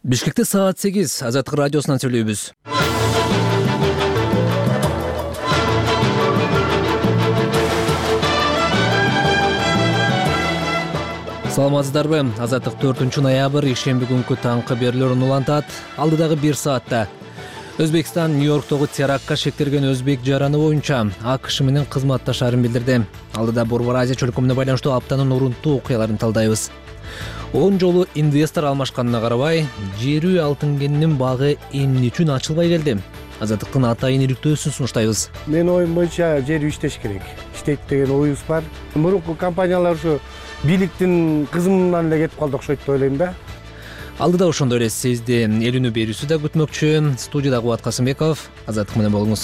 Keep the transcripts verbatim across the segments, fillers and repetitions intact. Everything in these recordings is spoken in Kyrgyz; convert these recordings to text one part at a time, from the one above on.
Бишкекте саат сегиз Азаттык радиосунан сүйлөйбүз. Саламатсыздарбы? Азаттык төртүнчү ноябрь ишемби күнкү таңкы берүүлөрүн улантат. Алдыдагы бир саатта Өзбекстан Нью-Йорктогу терактка шектелген өзбек жараны боюнча АКШ менен кызматташаарын билдирди. Алдыда Борбор Азия чөлкөмүнө байланыштуу аптанын урунттуу окуяларын талдайбыз. Он жолу инвестор алмашканына карабай, жер үй алтын кенинин багы эмне үчүн ачылбай келди? Азаттыктын атайын иликтөөсүн сунуштайбыз. Менин оюм боюнча жер үй иштеш керек. Иштейт деген оюбуз бар. Мурунку компаниялар ушу бийликтин кызымынан эле кетип калды окшойт деп ойлойм да. Алдыда ошондой эле сизди эл үнү берүүсү да күтмөкчү. Студияда Кубат Касымбеков. Азаттык менен болуңуз.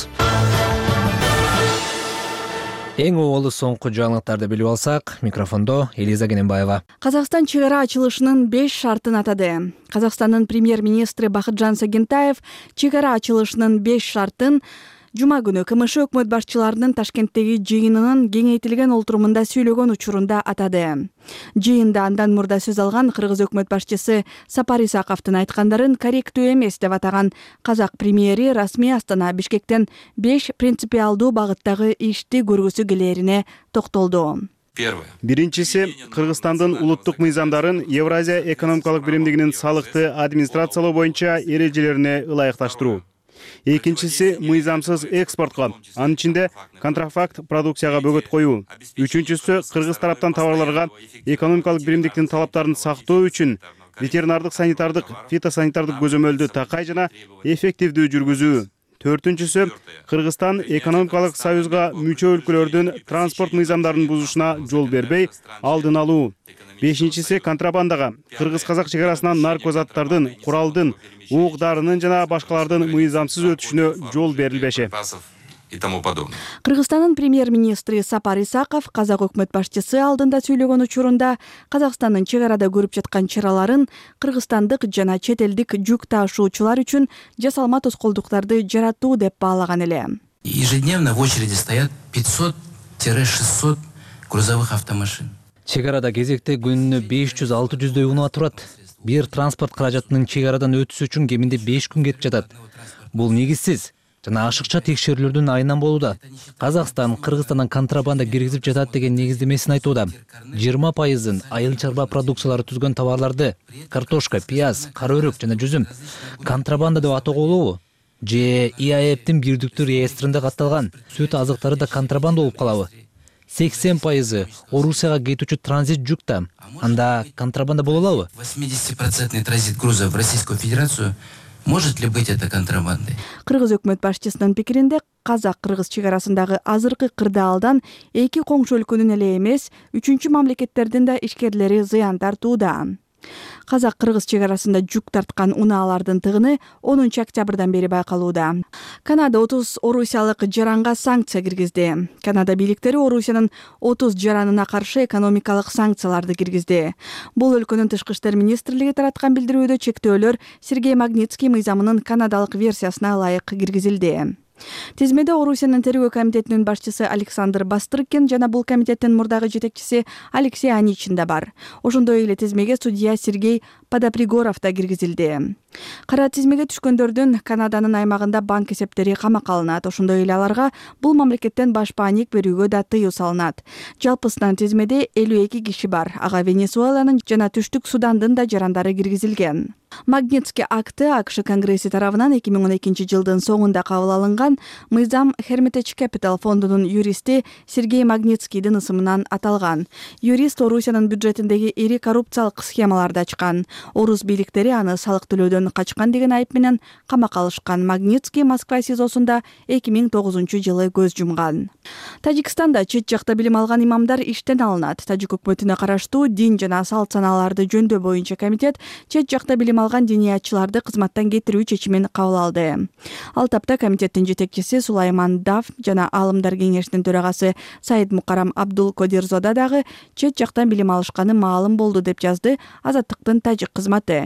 Эң оолу соңку жаңылыктарды билип алсак, микрофондо Элиза Кененбаева. Казакстан чек ара ачылышынын беш шартын атады. Казакстандын премьер-министри Бакытжан Сагентаев чек ара ачылышынын беш шартын жума күнү КМШ өкмөт башчыларынын Ташкенттеги жыйынынын кеңейтилген олтурумунда сүйлөгөн учурунда атады. Жыйында андан мурда сөз алган кыргыз өкмөт башчысы Сапар Исаковдун айткандарын корректүү эмес деп атаган казак премьери расмий Астана Бишкектен беш принципиалдуу багыттагы ишти көргүсү келерине токтолду. Биринчиси, Кыргызстандын улуттук мыйзамдарын Евразия экономикалык биримдигинин салыкты администрациялоо боюнча эрежелерине ылайыкташтыруу. Экинчиси, мыйзамсыз экспортко, анын ичинде контрафакт продукцияга бөгөт коюу. Үчүнчүсү, кыргыз тараптан товарларга экономикалык биримдиктин талаптарын сактоо үчүн ветеринардык, санитардык, фитосанитардык көзөмөлдү такай жана эффективдүү жүргүзүү. Төртүнчүсү, Кыргызстан экономикалык союзга мүчө өлкөлөрдүн транспорт мыйзамдарын бузушуна жол бербей, алдын алуу. Бешинчиси, контрабандага, кыргыз-казак чек арасынан наркозаттардын, куралдын, уук-дарынын жана башкалардын мыйзамсыз өтүшүнө жол берилбеши. Кыргызстандын премьер-министри Сапар Исаков казак өкмөт башчысы алдында сүйлөгөн учурунда Казакстандын чек арада көрүп жаткан чараларын кыргызстандык жана чет элдик жүк таашуучулар үчүн жасалма тоскоолдуктарды жаратуу деп баалаган эле. Ежедневно в очереди стоят пятьсот — шестьсот грузовых автомашин. Чек арада кезекте күнүнө беш жүз — алты жүздөй унаа турат. Бир транспорт каражатынын чек арадан өтүшү үчүн кеминде беш күн кетип жатат. Бул негизсиз жана ашыкча текшерүүлөрдүн айынан болууда. Казакстан Кыргызстандан контрабанда киргизип жатат деген негиздемесин айтууда. жыйырма пайызын айыл чарба продукциялары түзгөн товарларды картошка, пияз, кара өрүк жана жүзүм контрабанда деп атоого болобу? Же И А Эптин бирдиктүү реестринде катталган сүт азыктары да контрабанда болуп калабы? сексен пайызы Орусияга кетүүчү транзит жүк да. Анда контрабанда боло алабы? восемьдесят процентов транзит грузов в Российскую Федерацию. Может ли быть это контрабандой? Кыргыз өкмөт башчысынын пикиринде казак-кыргыз чек арасындагы азыркы кырдаалдан эки коңшу өлкөнүн эле эмес, үчүнчү мамлекеттердин да ишкерлери зыян тартууда. Казак-кыргыз чек арасында жүк тарткан унаалардын тыгыны онунчу октябрдан бери байкалууда. Канада отуз орусиялык жаранга санкция киргизди. Канада бийликтери Орусиянын отуз жаранына каршы экономикалык санкцияларды киргизди. Бул өлкөнүн тышкы иштер министрлиги тараткан билдирүүдө чектөөлөр Сергей Магнитский мыйзамынын канадалык версиясына ылайык киргизилди. Тизмеде Орусиянын тергөө комитетинин башчысы Александр Бастрыкин жана бул комитеттин мурдагы жетекчиси Алексей Аничин да бар. Ошондой эле тизмеге судья Сергей Подопригоров да киргизилди. Кара тизмеге түшкөндөрдүн Канаданын аймагында банк эсептери камакка алынат. Ошондой эле аларга бул мамлекеттен башпааник берүүгө да тыюу салынат. Жалпысынан тизмеде элүү эки киши бар. Ага Венесуэланын жана Түштүк Судандын да жарандары киргизилген. Магнитский акты АКШ Конгресси тарабынан эки миң он экинчи жылдын соңунда кабыл алынган мыйзам Hermitage Capital фондунун юристи Сергей Магнитскийдин ысымынан аталган. Юрист Орусиянын бюджетиндеги ири коррупциялык схемаларды ачкан. Орус бийликтери аны салык төлөөдөн качкан деген айып менен камакка алышкан. Магнитский Москва СИЗОсунда эки миң тогузунчу жылы көз жумган. Тажикстанда чет жакта билим алган имамдар иштен алынат. Тажик өкмөтүнө караштуу дин жана салт санааларды жөндөө боюнча комитет чет жакта билим алган диниятчыларды кызматтан кетирүү чечимин кабыл алды. Ал тапта комитеттин жетекчиси Сулайман Дав жана Аалымдар кеңешинин төрагасы Саид Мукарам Абдул Кодирзода дагы чет жактан билим алышканы маалым болду деп жазды Азаттыктын тажик кызматы.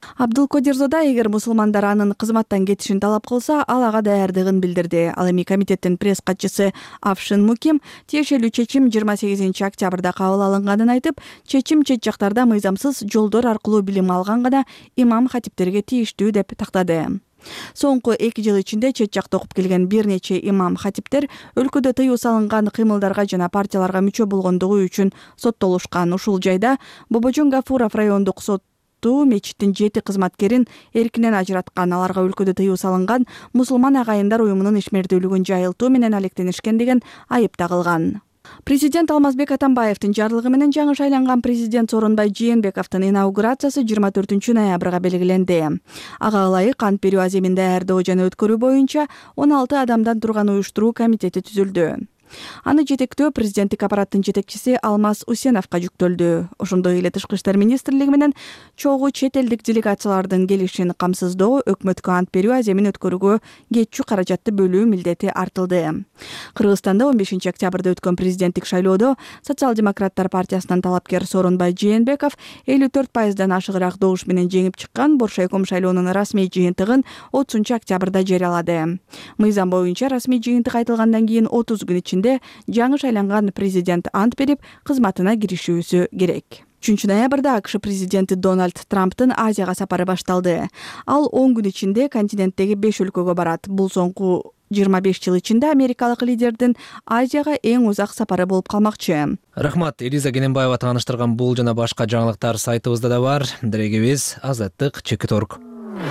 Абдулкодир-Зода эгер мусулмандар анын кызматтан кетишин талап кылса, ал ага даярдыгын билдирди. Ал эми комитеттин пресс катчысы Афшин Муким тиешелүү чечим жыйырма сегизинчи октябрда кабыл алынганын айтып, чечим чет жактарда мыйзамсыз жолдор аркылуу билим алган гана имам хатиптерге тийиштүү деп тактады. Соңку эки жыл ичинде чет жакта окуп келген бир нече имам хатиптер өлкөдө тыюу салынган кыймылдарга жана партияларга мүчө болгондугу үчүн соттолушкан. Ушул жайда Бобожон Гафуров райондук сотту мечиттин жети кызматкерин эркинен ажыраткан. Аларга өлкөдө тыюу салынган мусулман агайындар уюмунун ишмердүүлүгүн жайылтуу менен алектенишкен деген айып тагылган. Президент Алмазбек Атамбаевдин жарлыгы менен жаңы шайланган президент Сооронбай Жээнбековдун инаугурациясы жыйырма төртүнчү ноябрга белгиленди. Ага ылайык ант берүү аземин даярдоо жана өткөрүү боюнча он алты адамдан турган уюштуруу комитети түзүлдү. Аны жетектөө президенттик аппараттын жетекчиси Алмаз Усеновго жүктөлдү. Ошондой эле Тышкы иштер министрлиги менен чогуу чет элдик делегациялардын келишин камсыздоо, өкмөткө ант берүү аземин өткөрүүгө кетчү каражатты бөлүү милдети артылды. Кыргызстанда он бешинчи октябрда өткөн президенттик шайлоодо Социал-демократтар партиясынын талапкер Сооронбай Жээнбеков элүү төрт пайыздан ашыгыраак добуш менен жеңип чыккан. Боршайком шайлоонун расмий жыйынтыгын отузунчу октябрда жарыялады. Мыйзам боюнча расмий жыйынтык айтылгандан кийин отуз күн ичинде жаңы шайланган президент ант берип, кызматына киришүүсү керек. үчүнчү ноябрда АКШ президенти Дональд Трамптын Азияга сапары башталды. Ал он күн ичинде континенттеги беш өлкөгө барат. Бул соңку жыйырма беш жыл ичинде америкалык лидердин Азияга эң узак сапары болуп калмакчы. Рахмат, Элиза Кененбаева тааныштырган бул жана башка жаңылыктар сайтыбызда да бар. Дерегибиз азаттык чекит точка орг.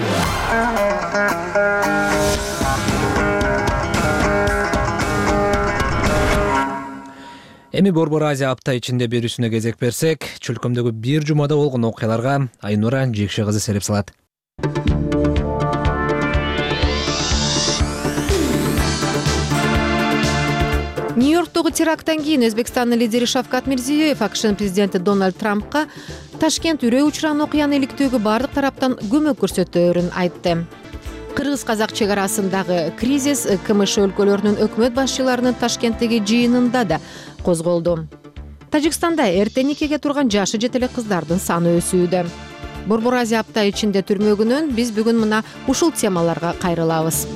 Эми Борбор Азия апта ичинде берүүсүнө кезек берсек, чөлкөмдөгү бир жумада болгон окуяларга Айнура Жекше кызы сереп салат. Нью-Йорктогу теракттан кийин Өзбекстандын лидери Шавкат Мирзиёев АКШнын президенти Дональд Трампка Ташкент үрөй учуран окуяны иликтөөгө бардык тараптан көмөк көрсөтөөрүн айтты. Кыргыз-казак чек арасындагы кризис КМШ өлкөлөрүнүн өкмөт башчыларынын Ташкенттеги жыйынында да козголду. Тажикстанда эртең никеге турган жашы жете элек кыздардын саны өсүүдө. Борбор Азия апта ичинде түрмөгүнөн биз бүгүн мына ушул темаларга кайрылабыз.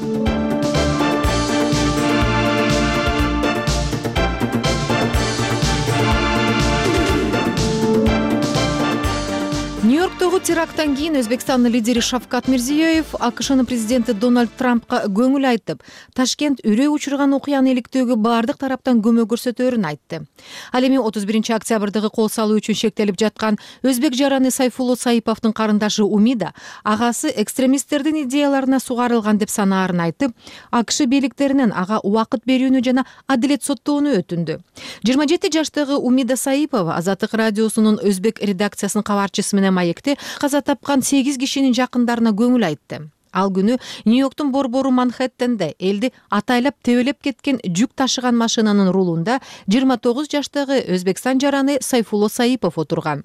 Нью-Йорктогу теракттан кийин Өзбекстандын лидери Шавкат Мирзиёев АКШнын президенти Дональд Трампка көңүл айтып, Ташкент үрөй учурган окуяны иликтөөгө бардык тараптан көмөк көрсөтөөрүн айтты. Ал эми отуз биринчи октябрдагы кол салуу үчүн шектелип жаткан өзбек жараны Сайфулло Саиповдун карындашы Умида агасы экстремисттердин идеяларына сугарылган деп санаарын айтып, АКШ бийликтеринен ага убакыт берүүнү жана адилет соттоону өтүндү. жыйырма жети жаштагы Умида Саипова Азаттык радиосунун өзбек редакциясынын кабарчысы менен маекте каза тапкан сегиз кишинин жакындарына көңүл айтты. Ал күнү Нью-Йорктун борбору Манхэттенде элди атайлап тебелеп кеткен жүк ташыган машинанын рулунда жыйырма тогуз жаштагы Өзбекстан жараны Сайфулло Саипов отурган.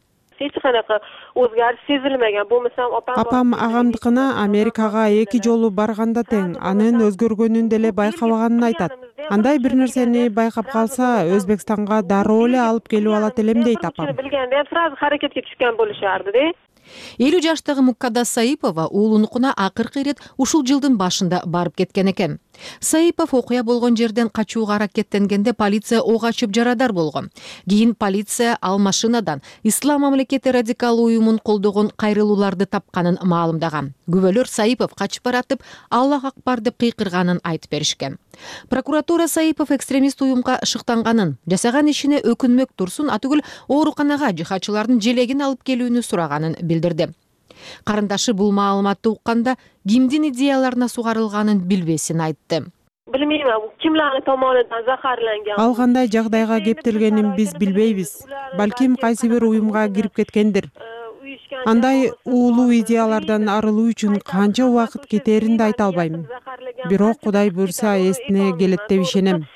Апам агамдыкына Америкага эки жолу барганда тең, анын өзгөргөнүн деле байкабаганын айтат. Андай бир нерсени байкап калса, Өзбекстанга дароо эле алып келип алат элем дейт апам. элүү жаштагы Муккадас Саипова уулунукуна акыркы ирет ушул жылдын башында барып кеткен экен. Саипов окуя болгон жерден качууга аракеттенгенде полиция ок ачып жарадар болгон. Кийин полиция ал машинадан Ислам мамлекети радикал уюмун колдогон кайрылууларды тапканын маалымдаган. Күбөлөр Саипов качып баратып, Аллах акбар деп кыйкырганын айтып беришкен. Прокуратура Саипов экстремист уюмга шыктанганын, жасаган ишине өкүнмөк турсун, атүгүл ооруканага жихадчылардын желегин алып келүүнү сураганын билдирди. Карындашы бул маалыматты укканда кимдин идеяларына сугарылганын билбесин айтты. Ал кандай жагдайга кептелгенин биз билбейбиз. Балким кайсы бир уюмга кирип кеткендир. Андай уулуу идеялардан арылуу үчүн канча убакыт кетерин да айта албайм. Бирок Кудай буйрса эсине келет деп ишенем.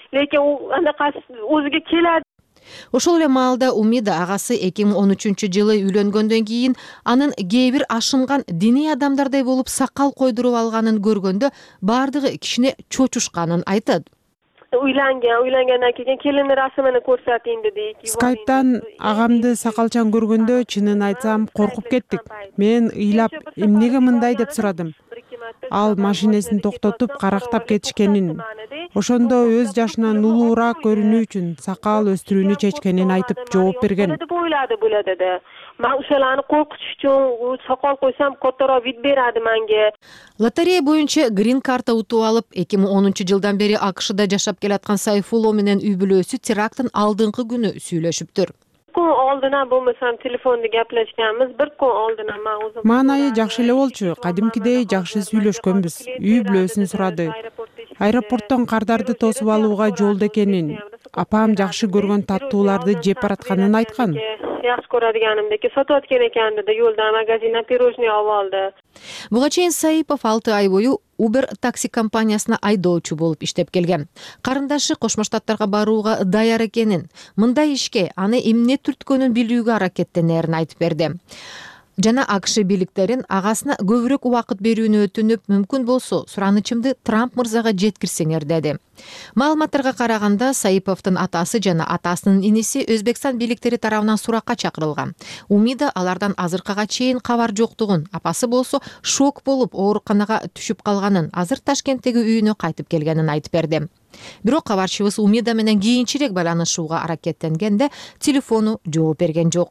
Ошол эле маалда Умида агасы эки миң он үчүнчү жылы үйлөнгөндөн кийин анын кээ бир ашынган диний адамдардай болуп сакал койдуруп алганын көргөндө бардыгы кишине чочушканын айтат. uylangan, uylangandan keyin kelin rasmini ko'rsating dedik. Skype'dan агамды сакалчан көргөндө чынын айтсам коркуп кеттик. Мен ыйлап эмнеге мындай деп сурадым. Ал машинесин токтотуп карактап кетишкенин, ошондо өз жашынан улуураак көрүнүү үчүн сакал өстүрүүнү чечкенин айтып жооп берген. Men o'shalarni qo'rqitish uchun soqol qo'ysam kattaroq vid beradi menga. Лотерея боюнча грин карта утуп алып, эки миң онунчу жылдан бери АКШда жашап келаткан Сайфулло менен үй бүлөсү теракттын алдыңкы күнү сүйлөшүптүр. Kun oldindan bo'lmasam telefonda gaplashganmiz, bir kun oldindan men o'zim. Маанайы жакшы эле болчу, кадимкидей жакшы сүйлөшкөнбүз. Үй бүлөсүн сурады. Аэропорттон кардарды тосуп алууга жолдо экенин, апам жакшы көргөн таттууларды жеп баратканын айткан. Yaxshi ko'radiganimdeki sotayotgan ekan dedi, yo'lda magazindan pirojnoy olib oldi. Буга чейин Саипов алты ай бою Uber такси компаниясына айдоочу болуп иштеп келген. Карындашы Кошмо Штаттарга барууга даяр экенин, мындай ишке аны эмне түрткөнүн билүүгө аракеттенерин айтып берди. Жана АКШ бийликтерин агасына көбүрөөк убакыт берүүнү өтүнүп, мүмкүн болсо суранычымды Трамп мырзага жеткирсеңер деди. Маалыматтарга караганда Саиповдун атасы жана атасынын иниси Өзбекстан бийликтери тарабынан суракка чакырылган. Умида алардан азыркыга чейин кабар жоктугун, апасы болсо шок болуп ооруканага түшүп калганын, азыр Ташкенттеги үйүнө кайтып келгенин айтып берди. Бирок кабарчыбыз Умида менен кийинчерээк байланышууга аракеттенгенде телефону жооп берген жок.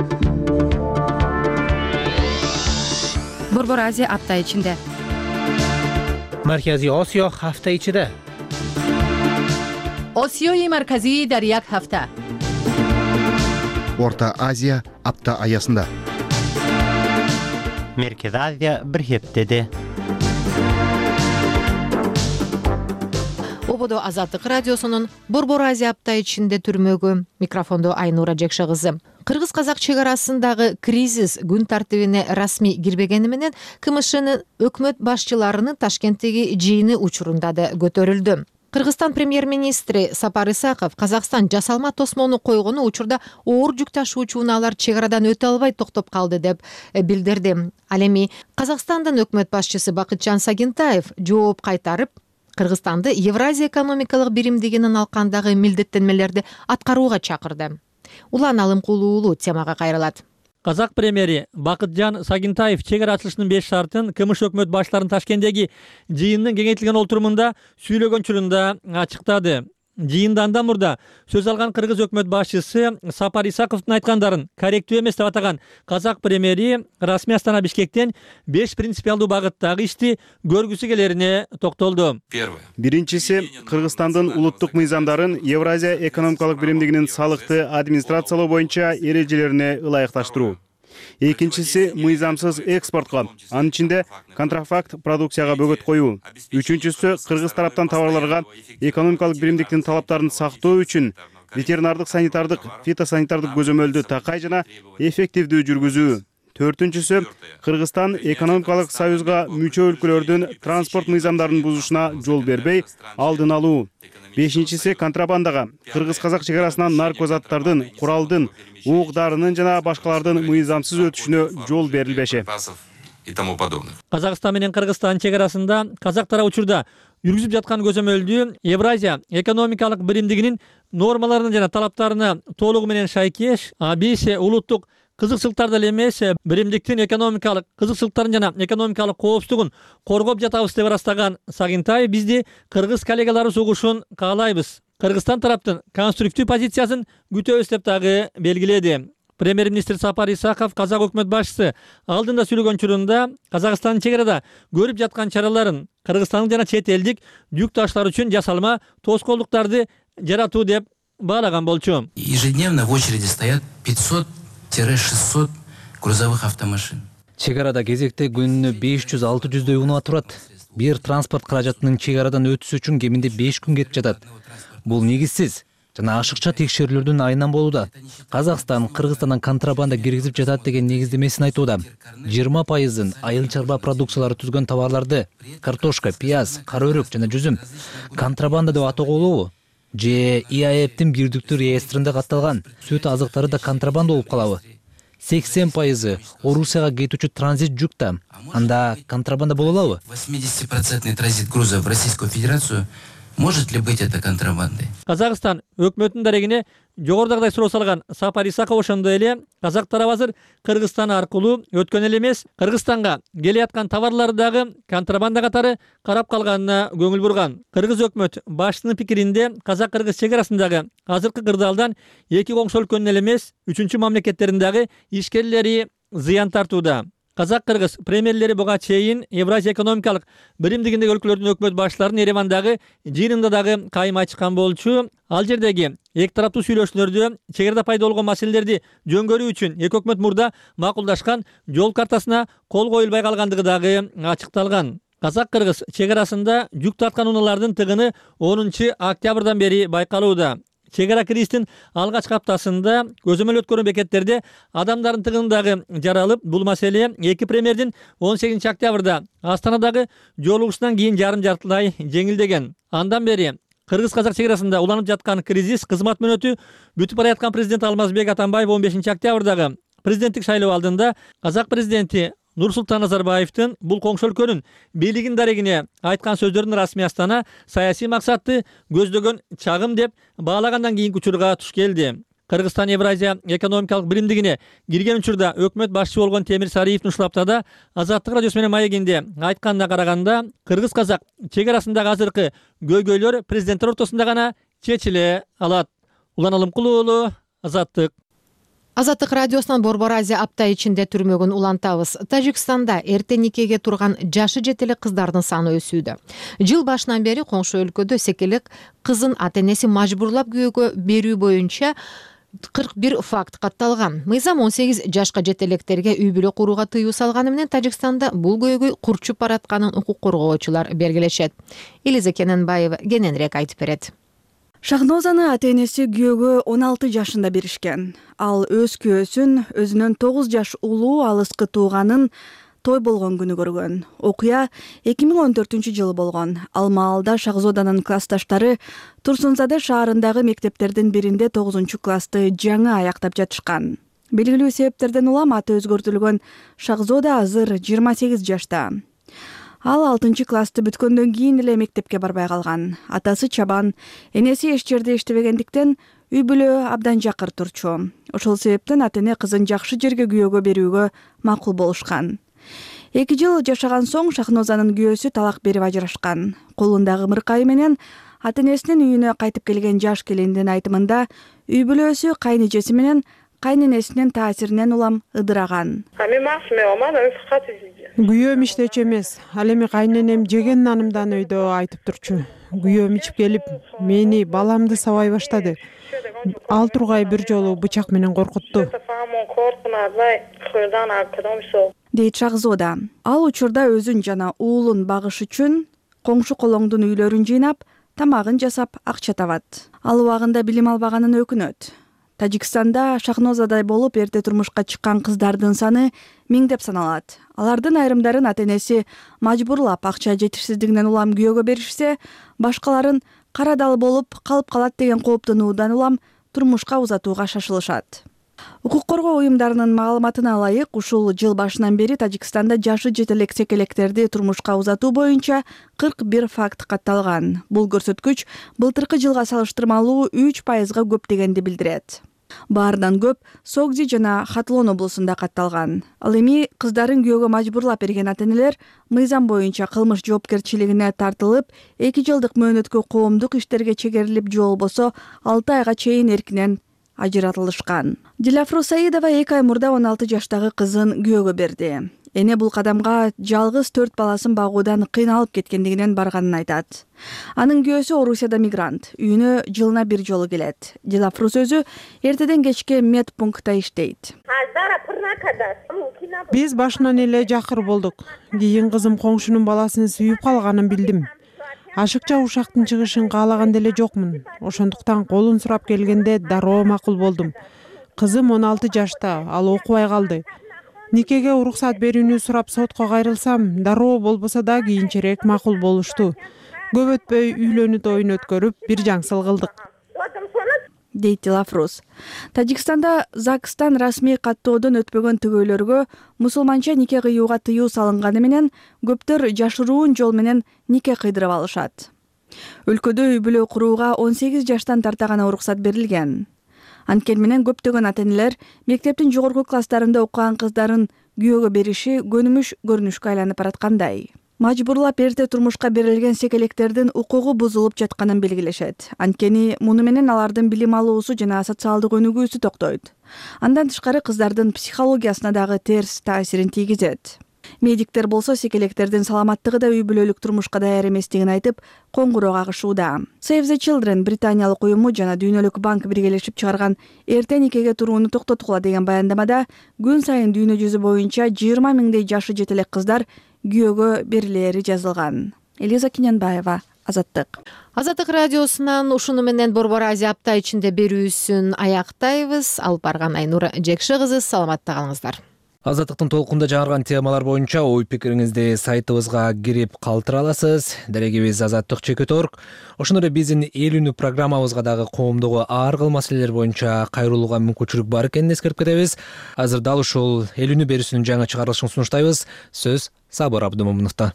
Борбор Азия апта ичинде. Марказий Осиё ҳафта ичида. Осиёи марказӣ дар як ҳафта. Орта Азия апта аясында. Merkezi Азия bir heftede. Ободо Азаттык радиосунун Борбор Азия апта ичинде түрмөгү. Микрофондо Айнура Жекше кызы. Кыргыз-казак чек арасындагы кризис күн тартибине расмий кирбегени менен КМШнын өкмөт башчыларынын Ташкенттеги жыйыны учурунда да көтөрүлдү. Кыргызстан премьер-министри Сапар Исаков Казакстан жасалма тосмону койгону учурда оор жүк ташуучу унаалар чек арадан өтө албай токтоп калды деп билдирди. Ал эми Казакстандын өкмөт башчысы Бакытжан Сагынтаев жооп кайтарып, Кыргызстанды Евразия экономикалык биримдигинин алкандагы милдеттенмелерди аткарууга чакырды. Улан Алымкулуу уулу темага кайрылат. Казак премьери Бакытжан Сагынтаев чек ара ачылышынын беш шартын КМШ өкмөт баштарынын Ташкенттеги жыйынынын кеңейтилген олтурумунда сүйлөгөн учурунда ачыктады. Жыйындан да мурда сөз алган кыргыз өкмөт башчысы Сапар Исаковдун айткандарын корректүү эмес деп атаган казак премьери расмий Астана Бишкектен беш принципиалдуу багыттагы ишти көргүсү келерине токтолду. Биринчиси, Кыргызстандын улуттук мыйзамдарын Евразия экономикалык биримдигинин салыкты администрациялоо боюнча эрежелерине ылайыкташтыруу. Экинчиси, мыйзамсыз экспортко, анын ичинде контрафакт продукцияга бөгөт коюу. Үчүнчүсү, кыргыз тараптан товарларга экономикалык биримдиктин талаптарын сактоо үчүн ветеринардык, санитардык, фитосанитардык көзөмөлдү такай жана эффективдүү жүргүзүү. Төртүнчүсү, Кыргызстан экономикалык союзга мүчө өлкөлөрдүн транспорт мыйзамдарын бузушуна жол бербей алдын алуу. Бешинчиси, контрабандага, кыргыз-казак чек арасынан наркозаттардын, куралдын, уук-дарынын жана башкалардын мыйзамсыз өтүшүнө жол берилбеши. Казакстан менен Кыргызстан чек арасында казак тарап учурда жүргүзүп жаткан көзөмөлдүү Евразия экономикалык биримдигинин нормаларына жана талаптарына толугу менен шайкеш, биринчи улуттук кызыкчылыктар деле эмес, биримдиктин экономикалык кызыкчылыктарын жана экономикалык коопсуздугун коргоп жатабыз деп ырастаган Сагынтаев бизди кыргыз коллегаларыбыз угушун каалайбыз. Кыргызстан тараптын конструктив позициясын күтөбүз деп дагы белгиледи. Премьер-министр Сапар Исаков казак өкмөт башчысы алдында сүйлөгөн учурунда Казакстандын чек арада көрүп жаткан чараларын Кыргызстандын жана чет элдик жүк таштар үчүн жасалма тоскоолдуктарды жаратуу деп баалаган болчу. Ежедневно в очереди стоят пятьсот шестьсот грузовых автомашин. Чек арада кезекте күнүнө беш жүз алты жүздөй унаа турат. Бир транспорт каражатынын чек арадан өтүшү үчүн кеминде беш күн кетип жатат. Бул негизсиз жана ашыкча текшерүүлөрдүн айынан болууда. Казакстан Кыргызстандан контрабанда киргизип жатат деген негиздемесин айтууда. жыйырма пайызын айыл чарба продукциялары түзгөн товарларды, картошка, пияз, кара өрүк жана жүзүм контрабанда деп атоого болобу? Же ИАЭПтин бирдиктүү реестринде катталган сүт азыктары да контрабанда болуп калабы? сексен пайызы Орусияга кетүүчү транзит жүк да, анда контрабанда боло алабы? восемьдесят процентов транзит грузов в Российскую Федерацию Может ли быть это контрабандой? Казакстан өкмөтүнүн дарегине жогорудагыдай суроо салган Сапар Исаков ошондой эле казак тарап азыр Кыргызстан аркылуу өткөн эле эмес, Кыргызстанга келе аткан товарлар дагы контрабанда катары карап калганына көңүл бурган. Кыргыз өкмөт башчысынын пикиринде казак-кыргыз чек арасындагы азыркы кырдаалдан эки коңшу өлкөнүн эле эмес, үчүнчү мамлекеттердин дагы ишкерлери зыян тартууда. Казак-кыргыз премьерлери буга чейин Евразия экономикалык биримдигиндеги өлкөлөрдүн өкмөт башчыларын Еревандагы жыйынында дагы кайым айтышкан болчу. Ал жердеги эки тараптуу сүйлөшүүлөрдө чек арада пайда болгон маселелерди жөнгөрүү үчүн эки өкмөт мурда макулдашкан жол картасына кол коюлбай калгандыгы дагы ачыкталган. Казак-кыргыз чек арасында жүк тарткан унаалардын тыгыны онунчу октябрдан бери байкалууда. Чек ара кирişтин алгачкы аптасында көзөмөл өткөрүн бекеттерде адамдардын тыгыны дагы жаралып, бул маселе эки премьердин он сегизинчи октябрда Астанадагы жолугушунан кийин жарым жартылай жеңилдеген. Андан бери кыргыз-казак чек арасында уланып жаткан кризис кызмат мөөнөтү бүтүп бараткан президент Алмазбек Атамбаев он бешинчи октябрдагы президенттик шайлоо алдында казак президенти Нурсултан Назарбаевдин бул коңшу өлкөнүн бийлигин дарегине айткан сөздөрүн расмий Астана саясий максатты көздөгөн чагым деп баалагандан кийинки учурга туш келди. Кыргызстан Евразия экономикалык биримдигине кирген учурда өкмөт башчысы болгон Темир Сариевдин ушул аптада Азаттык радиосу менен маегинде айтканына караганда, кыргыз-казак чек арасындагы азыркы көйгөйлөр президенттер ортосунда гана чечиле алат. Улан Алымкулуу уулу, Азаттык. Азаттык радиосунан Борбор Азия апта ичинде түрмөгүн улантабыз. Тажикстанда эрте никеге турган жашы жетеле кыздардын саны өсүүдө. Жыл башынан бери коңшу өлкөдө секелек кызын ата-энеси мажбурлап күйөөгө берүү боюнча кырк бир факт катталган. Мыйзам он сегиз жашка жетелектерге үй бүлө курууга тыюу салганы менен Тажикстанда бул көйгөй курчуп баратканын укук коргоочулар белгилешет. Элиза Кененбаева кененирээк айтып берет. Шахнозаны ата-энеси күйөөгө он алты жашында беришкен. Ал өз күйөөсүн өзүнөн тогуз жаш улуу алыскы тууганын той болгон күнү көргөн. Окуя эки миң он төртүнчү жылы болгон. Ал маалда Шахзоданын классташтары Турсунзаде шаарындагы мектептердин биринде тогузунчу классты жаңы аяктап жатышкан. Белгилүү себептерден улам аты өзгөртүлгөн Шахзода азыр жыйырма сегиз жашта. Ал алтынчы классты бүткөндөн кийин эле мектепке барбай калган. Атасы чабан, энеси эч жерде иштебегендиктен үй бүлө абдан жакыр турчу. Ошол себептен ата-эне кызын жакшы жерге күйөөгө берүүгө макул болушкан. эки жыл жашаган соң Шахнозанын күйөөсү талак берип ажырашкан. Колундагы мыркайы менен ата-энесинин үйүнө кайтып келген жаш келиндин айтымында үй бүлөсү кайнэжеси менен кайненесинин таасиринен улам ыдыраган. Күйөөм иштечү эмес, ал эми кайненем жеген нанымдан өйдө айтып турчу. Күйөөм ичип келип, мени баламды сабай баштады. Ал тургай бир жолу бычак менен коркутту. Дейт Шахзода. Ал учурда өзүн жана уулун багыш үчүн коңшу колоңдун үйлөрүн жыйнап, тамагын жасап, акча табат. Ал убагында билим албаганын өкүнөт. Тажикстанда Шахнозадай болуп эрте турмушка чыккан кыздардын саны миңдеп саналат. Алардын айрымдарын ата-энеси мажбурлап акча жетишсиздигинен улам күйөөгө беришсе, башкаларын кара дал болуп калып калат деген кооптонуудан улам турмушка узатууга шашылышат. Укук коргоо уюмдарынын маалыматына ылайык, ушул жыл башынан бери Тажикстанда жашы жетелек секелектерди турмушка узатуу боюнча кырк бир факт катталган. Бул көрсөткүч былтыркы жылга салыштырмалуу үч пайызга көп дегенди билдирет. Баарынан көп Согзи жана Хатлон облусунда катталган. Ал эми кыздарын күйөөгө мажбурлап берген ата-энелер мыйзам боюнча кылмыш жоопкерчилигине тартылып, эки жылдык мөөнөткө коомдук иштерге чегерилип, же болбосо алты айга чейин эркинен ажыратылышкан. Диляфру Саидова эки ай мурда он алты жаштагы кызын күйөөгө берди. Эне бул кадамга жалгыз төрт баласын багуудан кыйналып кеткендигинен барганын айтат. Анын күйөөсү Орусияда мигрант, үйүнө жылына бир жолу келет. Диляфру өзү эртеден кечке медпунктта иштейт. Биз башынан эле жакыр болдук. Кийин кызым коңшунун баласын сүйүп калганын билдим. Ашыкча ушактын чыгышын каалаган деле жокмун. Ошондуктан колун сурап келгенде дароо макул болдум. Кызым он алты жашта, ал окубай калды. Никеге уруксат берүүнү сурап сотко кайрылсам, дароо болбосо да кийинчерээк макул болушту. Көп өтпөй үйлөнүү тоюн өткөрүп, бир жаңсыл кылдык. Дейт Диляфрус. Тажикстанда ЗАГСтан расмий каттоодон өтпөгөн төгөйлөргө мусулманча нике кыюуга тыюу салынганы менен көптөр жашыруун жол менен нике кыйдырып алышат. Өлкөдө үй бүлө курууга он сегиз жаштан тарта гана уруксат берилген. Анткени менен көптөгөн ата-энелер мектептин жогорку класстарында окуган кыздарын күйөөгө бериши көнүмүш көрүнүшкө айланып бараткандай. Мажбурлап эрте турмушка берилген секелектердин укугу бузулуп жатканын белгилешет. Анткени муну менен алардын билим алуусу жана социалдык өнүгүүсү токтойт. Андан тышкары кыздардын психологиясына дагы терс таасирин тийгизет. Медиктер болсо секелектердин саламаттыгы да үй бүлөлүк турмушка даяр эместигин айтып, коңгуроо кагышууда. Save the Children британиялык уюму жана Дүйнөлүк банк биргелешип чыгарган эрте никеге турууну токтоткула деген баяндамада күн сайын дүйнө жүзү боюнча жыйырма миңдей жашы жете элек кыздар күйөөгө берилери жазылган. Элиза Кинянбаева, Азаттык. Азаттык радиосунан ушуну менен Борбор Азия апта ичинде берүүсүн аяктайбыз. Алып барган Айнура Жекше кызы, саламатта калыңыздар. Азаттыктын толкунда жаңырган темалар боюнча ой пикириңизди сайтыбызга кирип калтыра аласыз. Дарегибиз азаттык чекит точка орг. Ошондой эле биздин эл үнү программабызга дагы коомдогу ар кыл маселелер боюнча кайрылууга мүмкүнчүлүк бар экенин эскерип кетебиз. Азыр дал ушул эл үнү берүүсүнүн жаңы чыгарылышын сунуштайбыз. Сөз Сабыр Абдымомуновдо.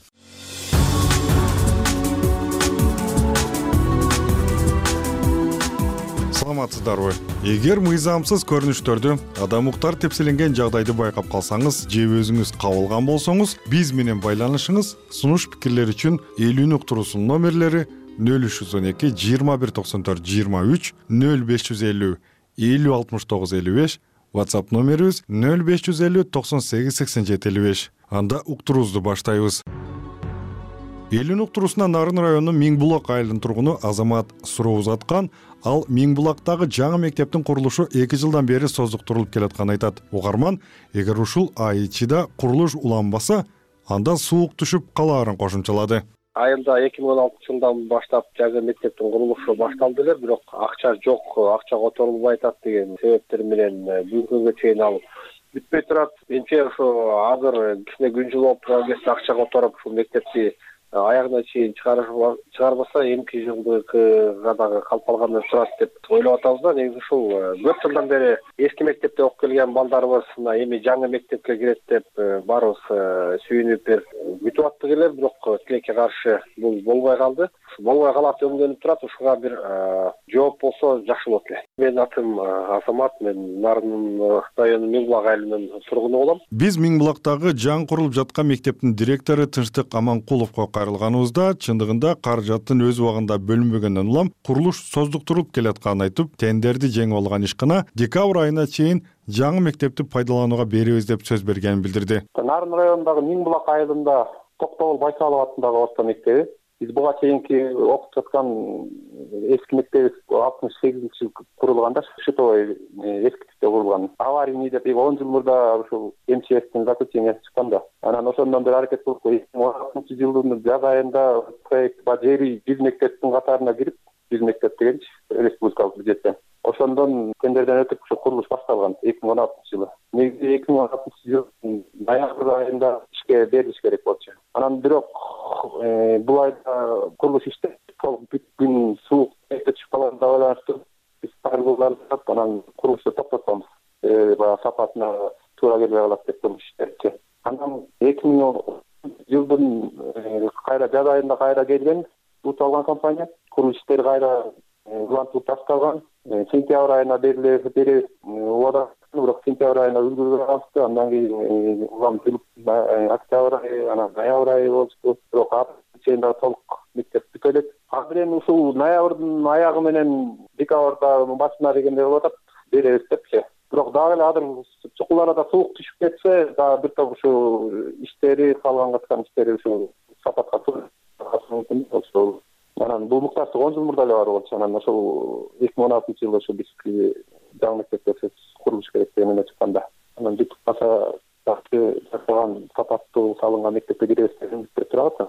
Саламатсыздарбы? Эгер мыйзамсыз көрүнүштөрдү, адам укуктар тепселенген жагдайды байкап калсаңыз же өзүңүз кабылган болсоңуз, биз менен байланышыңыз. Сунуш пикирлер үчүн эл үнү уктуруусунун номерлери нөл үч жүз он эки жыйырма бир токсон төрт жыйырма үч, нөл беш жүз элүү элүү алтымыш тогуз элүү беш, WhatsApp номерибиз нөл беш жүз элүү токсон сегиз сексен жети элүү беш. Анда уктуруубузду баштайбыз. Эл үнү уктуруусуна Нарын районунун Миңбулак айылынын тургуну Азамат суроо узаткан. Ал Миңбулактагы жаңы мектептин курулушу эки жылдан бери создуктурулуп келатканын айтат. Угарман, эгер ушул ай ичинде курулуш уланбаса, анда суук түшүп калаарын кошумчалады. Айылда эки миң он алтынчы жылдан баштап жаңы мектептин курулушу башталды эле, бирок акча жок, акча которулбай атат деген себептер менен бүгүнкү күнгө чейин ал бүтпөй турат. Менче ошо азыр кичине күн жылы болуп турган кезде акча которуп ушул мектепти аягына чейин чыгарбаса эмки жылдыкка дагы калып калгандан турат деп ойлоп атабыз да. Негизи ушул көп жылдан бери эски мектепте окуп келген балдарыбыз мына эми жаңы мектепке кирет деп баарыбыз сүйүнүп бер күтүп аттык эле, бирок тилекке каршы бул болбой калды. Болбой калат өңдөнүп турат. Ушуга бир жооп болсо жакшы болот эле. Менин атым Азамат, мен Нарын районунун Миңбулак айылынын тургуну болом. Биз Миңбулактагы жаңы курулуп жаткан мектептин директору Тынчтык Аманкуловго кайрылганыбызда чындыгында каражаттын өз убагында бөлүнбөгөндөн улам курулуш создуктурулуп келатканын айтып, тендерди жеңип алган ишкана декабрь айына чейин жаңы мектепти пайдаланууга беребиз деп сөз бергенин билдирди. Нарын районундагы Миңбулак айылында Токтогул Байсалов атындагы орто мектеби. Биз буга чейинки окуп жаткан эски мектебибиз алтымыш сегизинчи жылы курулган да, шитовой эски типте курулган. Аварийный деп он жыл мурда ушул МЧСтин заключениясы чыккан да. Анан ошондон бери аракет кылып эки миң он алтынчы жылдын жаз айында проект бажери жүз мектептин катарына кирип, жүз мектеп дегенчи республикалык бюджеттен. Ошондон тендерден өтүп ушу курулуш башталган эки миң он алтынчы жылы. Негизи эки миң он алтынчы жылдын ноябрь айында ишке берилиш керек болчу. Анан бирок бул айда курулуш иштеп толук бүткүн суук түшүп калганына байланыштуу биз кайрылууларды анан курулушту токтотконбуз. Баягы сапатына туура келбей калат деп курулуш иштерди. Андан эки миң он жылдын кайра жаз айында кайра келген утуп алган компания курулуш иштери кайра улантылып башталган. Сентябрь айына бериле бере убада, бирок сентябрь айына үлгүрбөй калышты. Андан кийин улантылып октябрь айы, анан ноябрь айы болушту. Бирок апрель айында толук мектеп бүтөлөт. Азыр эми ушул ноябрдын аягы менен декабрда башына дегенде болуп атат, беребиз депчи. Бирок дагы эле азыр чукуларда суук түшүп кетсе, дагы бир топ ушу иштери, калган каткан иштери ушу сапатка мүмкүн болсо. Анан бул муктаждык он жыл мурда эле бар болчу. Анан ошол эки миң он алтынчы жылы ошо биз жаңы мектепте курулуш керек деген чыкканда, анан бүтүп калса жакшы жасалган сапаттуу салынган мектепке киребиз деген үмүттө турат.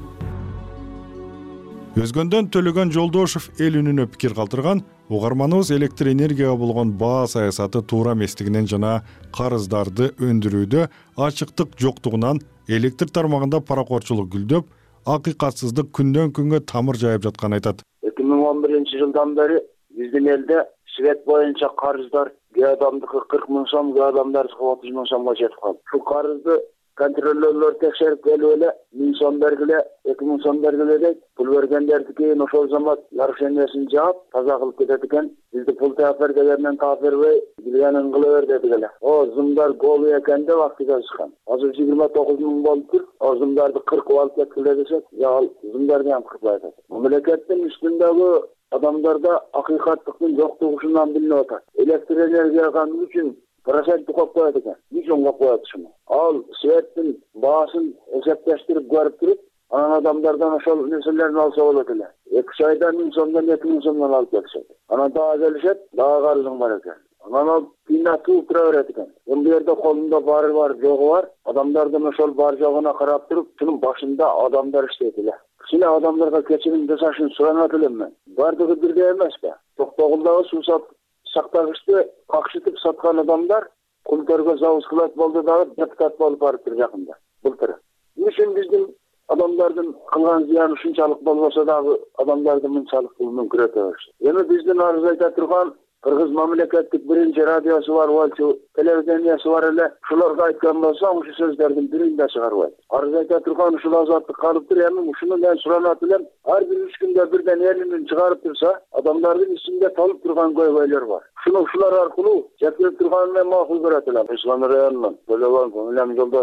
Өзгөндөн Төлөгөн Жолдошов эл үнүнө пикир калтырган. Угарманыбыз электр энергияга болгон баа саясаты туура эместигинен жана карыздарды өндүрүүдө ачыктык жоктугунан электр тармагында паракорчулук гүлдөп, акыйкатсыздык күндөн күнгө тамыр жайып жатканын айтат. эки миң он биринчи жылдан бери биздин элде швед боюнча карыздар кээ адамдыкы кырк миң сом, кээ адамдардыкы отуз миң сомго жетип калды. Ушул карызды контролерлер текшерип келип эле миң сом бергиле, эки миң сом бергиле дейт. Пул бергендерди кийин ошол замат нарушениясын жаап таза кылып кетет экен. Бизди пул таап бер дегенден таап бербей, билгенин кыла бер деди эле. О, зымдар голый экен деп актыга чыккан. Азыр жыйырма тогуз миң болуптур. О, зымдарды кыркып алып кеткиле десек, я ал зымдарды ham кыркып атат. Мамлекеттин үстүндөгү адамдарда акыйкаттыктын жоктугунан билинип атат. Электр энергия кандыгы үчүн процент коюп коет экен. Миллион коюп коет ушуну. Ал светтин баасын эсептештирип көрүп туруп, анан адамдардан ошол нерселерин алса болот эле. эки айда миң сомдон эки миң сомдон алып кетишет. Анан дагы келишет, дагы карызың бар экен. Анан ал кыйнатып тура берет экен. Бул жерде колунда бары бар, жогу бар. Адамдардын ошол бар жогуна карап туруп, шунун башында адамдар иштейт эле. Кичине адамдарга кечирим жасашын суранат элем мен. Бардыгы бирдей эмеспи? Токтогулдагы суу сактагычты какшытып саткан адамдар Култөргө завод болду дагы депутат болуп барыптыр жакында. Былтыр. Үчүн биздин адамдардын кылган зыяны ушунчалык болбосо дагы адамдардын мынчалык пулун көрөтөбүз. Эми биздин арыз айта турган Кыргыз мамлекеттик биринчи радиосу бар болчу, телевидениясы бар эле. Шуларга айткан болсо, ушу сөздөрдүн бирин да чыгарбайт. Арыз айта турган ушул азаттык калыптыр, эми ушуну мен суранат элем. Ар бир үч күндө бирден элинин чыгарып турса, адамдардын ичинде толуп турган көйгөйлөр бар. Шуну ушулар аркылуу жеткирип турганын мен макул көрөт элем. Ислам районунан Төлөгөн Көңүлем Жолдош.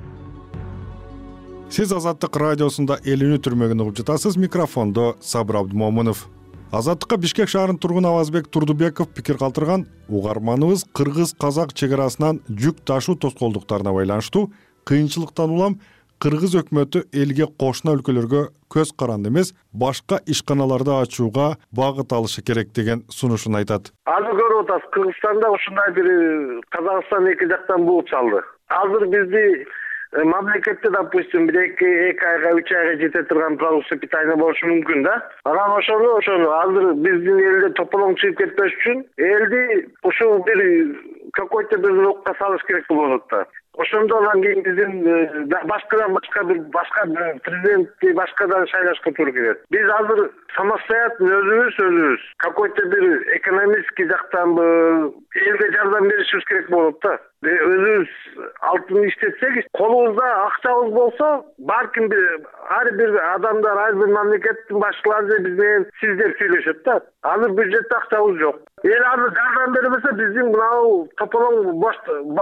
Сиз Азаттык радиосунда элүүнү түрмөгүн угуп жатасыз. Микрофондо Сабыр Абдумомунов. Азаттыкка Бишкек шаарынын тургуну Авазбек Турдубеков пикир калтырган. Угарманыбыз кыргыз-казак чек арасынан жүк ташуу тоскоолдуктарына байланыштуу кыйынчылыктан улам Кыргыз өкмөтү элге кошуна өлкөлөргө көз каранды эмес, башка ишканаларды ачууга багыт алышы керек деген сунушун айтат. Азыр көрүп атасыз, Кыргызстанда ушундай бир Казакстан эки жактан бул чалды. Азыр бизди мамлекетте, допустим, бир эки айга, үч айга жете турган продукция питания болушу мүмкүн да. Анан ошону, ошону азыр биздин элде тополоң чыгып кетпеш үчүн элди ушул бир какой-то бир рукка салыш керек болот да. Ошондон кийин биздин башкадан башка бир башка президентти башкадан шайлашка туура келет. Биз азыр самостоятельно өзүбүз өзүбүз какой-то бир экономический жактанбы элге жардам беришибиз керек болот да. Өзүбүз алтын иштетсек, колубузда акчабыз болсо, балким бир ар бир адамдар, ар бир мамлекеттин башчылары биз менен сиздер сүйлөшөт да. Азыр бюджетте акчабыз жок. Эл азыр жардам бербесе, биздин мынау тополоң бош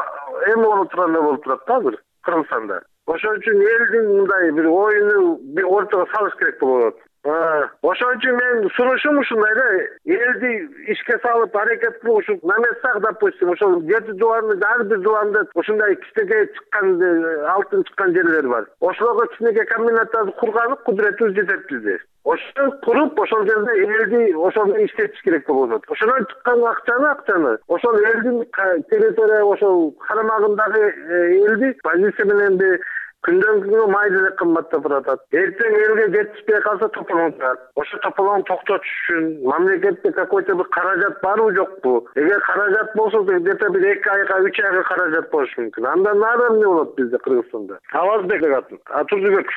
эми болуп тургандай болуп турат да азыр Кыргызстанда. Ошон үчүн элдин мындай бир оюну бир ортого салыш керек болот. Ошон үчүн мен сунушум ушундай да, элди ишке салып аракет кылып, ушу наместак, допустим, ошол жети жубанды, ар бир жубанда ушундай кичинекей чыккан, алтын чыккан жерлер бар. Ошолорго кичинекей комбинаттарды курганы кудуретибиз жетет бизде. Ошол куруп, ошол жерде элди ошону иштетиш керек болот. Ошондон чыккан акчаны, акчаны ошол элдин территория, ошол карамагындагы элди позиция менен күндөн күнгө май деле кымбаттап баратат. Эртең элге жетишпей калса тополоң турат. Ошо тополоң токтотуш үчүн мамлекетте какой-то бир каражат барбы жокпу? Эгер каражат болсо, где-то бир эки айга, үч айга каражат болушу мүмкүн. Андан нары эмне болот бизде Кыргызстанда? Авазбек Турдубеков.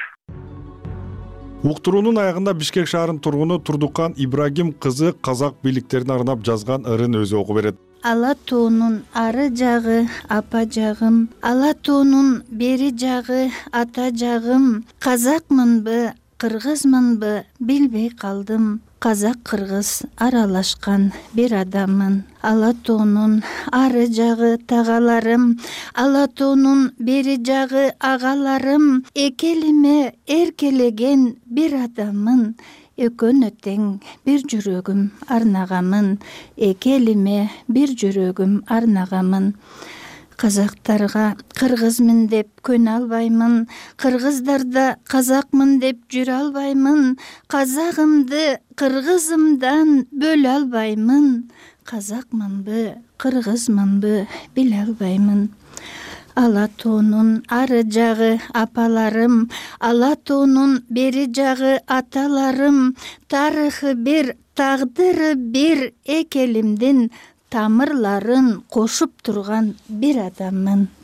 Уктуруунун аягында Бишкек шаарынын тургуну Турдукан Ибрагим кызы казак бийликтерине арнап жазган ырын өзү окуп берет. Ала тоонун ары жагы апа жагым, ала тоонун бери жагы ата жагым, казакмынбы, кыргызмынбы билбей калдым. Казак кыргыз аралашкан бир адаммын. Ала тоонун ары жагы тагаларым, ала тоонун бери жагы агаларым, экелиме эркелеген бир адаммын. Экөнө тең бир жүрөгүм арнагамын, экелиме бир жүрөгүм арнагамын. Казактарга кыргызмын деп көнө албаймын, кыргыздарда казакмын деп жүрө албаймын, казагымды кыргызымдан бөлө албаймын, казакмынбы, кыргызмынбы биле албаймын. Ала тоонун ары жагы апаларым, ала тоонун бери жагы аталарым, тарыхы бир, тагдыры бир экелимдин тамырларын кошуп турган бир адаммын.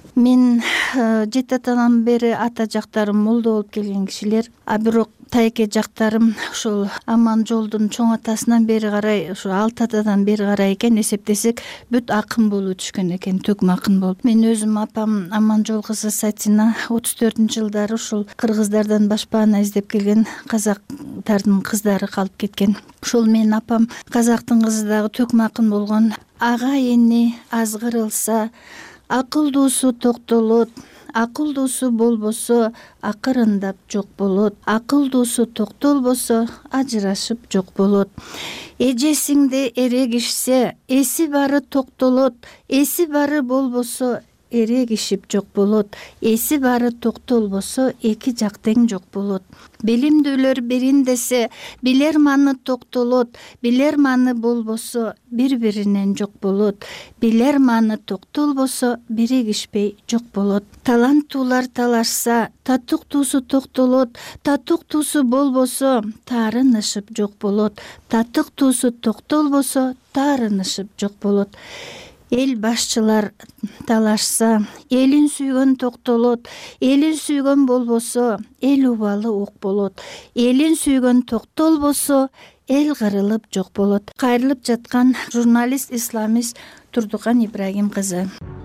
мен жети атадан бери ата жактарым молдо болуп келген кишилер, а бирок тайке жактарым ушул Аманжолдун чоң атасынан бери карай, ушу алты атадан бери карай экен эсептесек, бүт акын болуп түшкөн экен, төкмө акын болуп. Мен өзүм апам Аманжол кызы Сатина отуз төртүнчү жылдары ушул кыргыздардан башпаана издеп келген казактардын кыздары калып кеткен. Ушул менин апам казактын кызы дагы төкмө акын болгон. Ага эни азгырылса, акылдуусу токтолот, акылдуусу болбосо акырындап жок болот, акылдуусу токтолбосо ажырашып жок болот. Эжесиңде эрегишсе, эси бары токтолот, эси бары болбосо эрегишип жок болот, эси бары токтолбосо эки жак тең жок болот. Билимдүүлөр бирин десе, билер маны токтолот, билер маны болбосо бири-биринен жок болот, билер маны токтолбосо биригишпей жок болот. Таланттуулар талашса, татыктуусу токтолот, татыктуусу болбосо таарынышып жок болот, татыктуусу токтолбосо таарынышып жок болот. Эл башчылар талашса, элин сүйгөн токтолот, элин сүйгөн болбосо эл убалы ок болот, элин сүйгөн токтолбосо эл кырылып жок болот. Кайрылып жаткан журналист, исламист Турдукан Ибрагим кызы.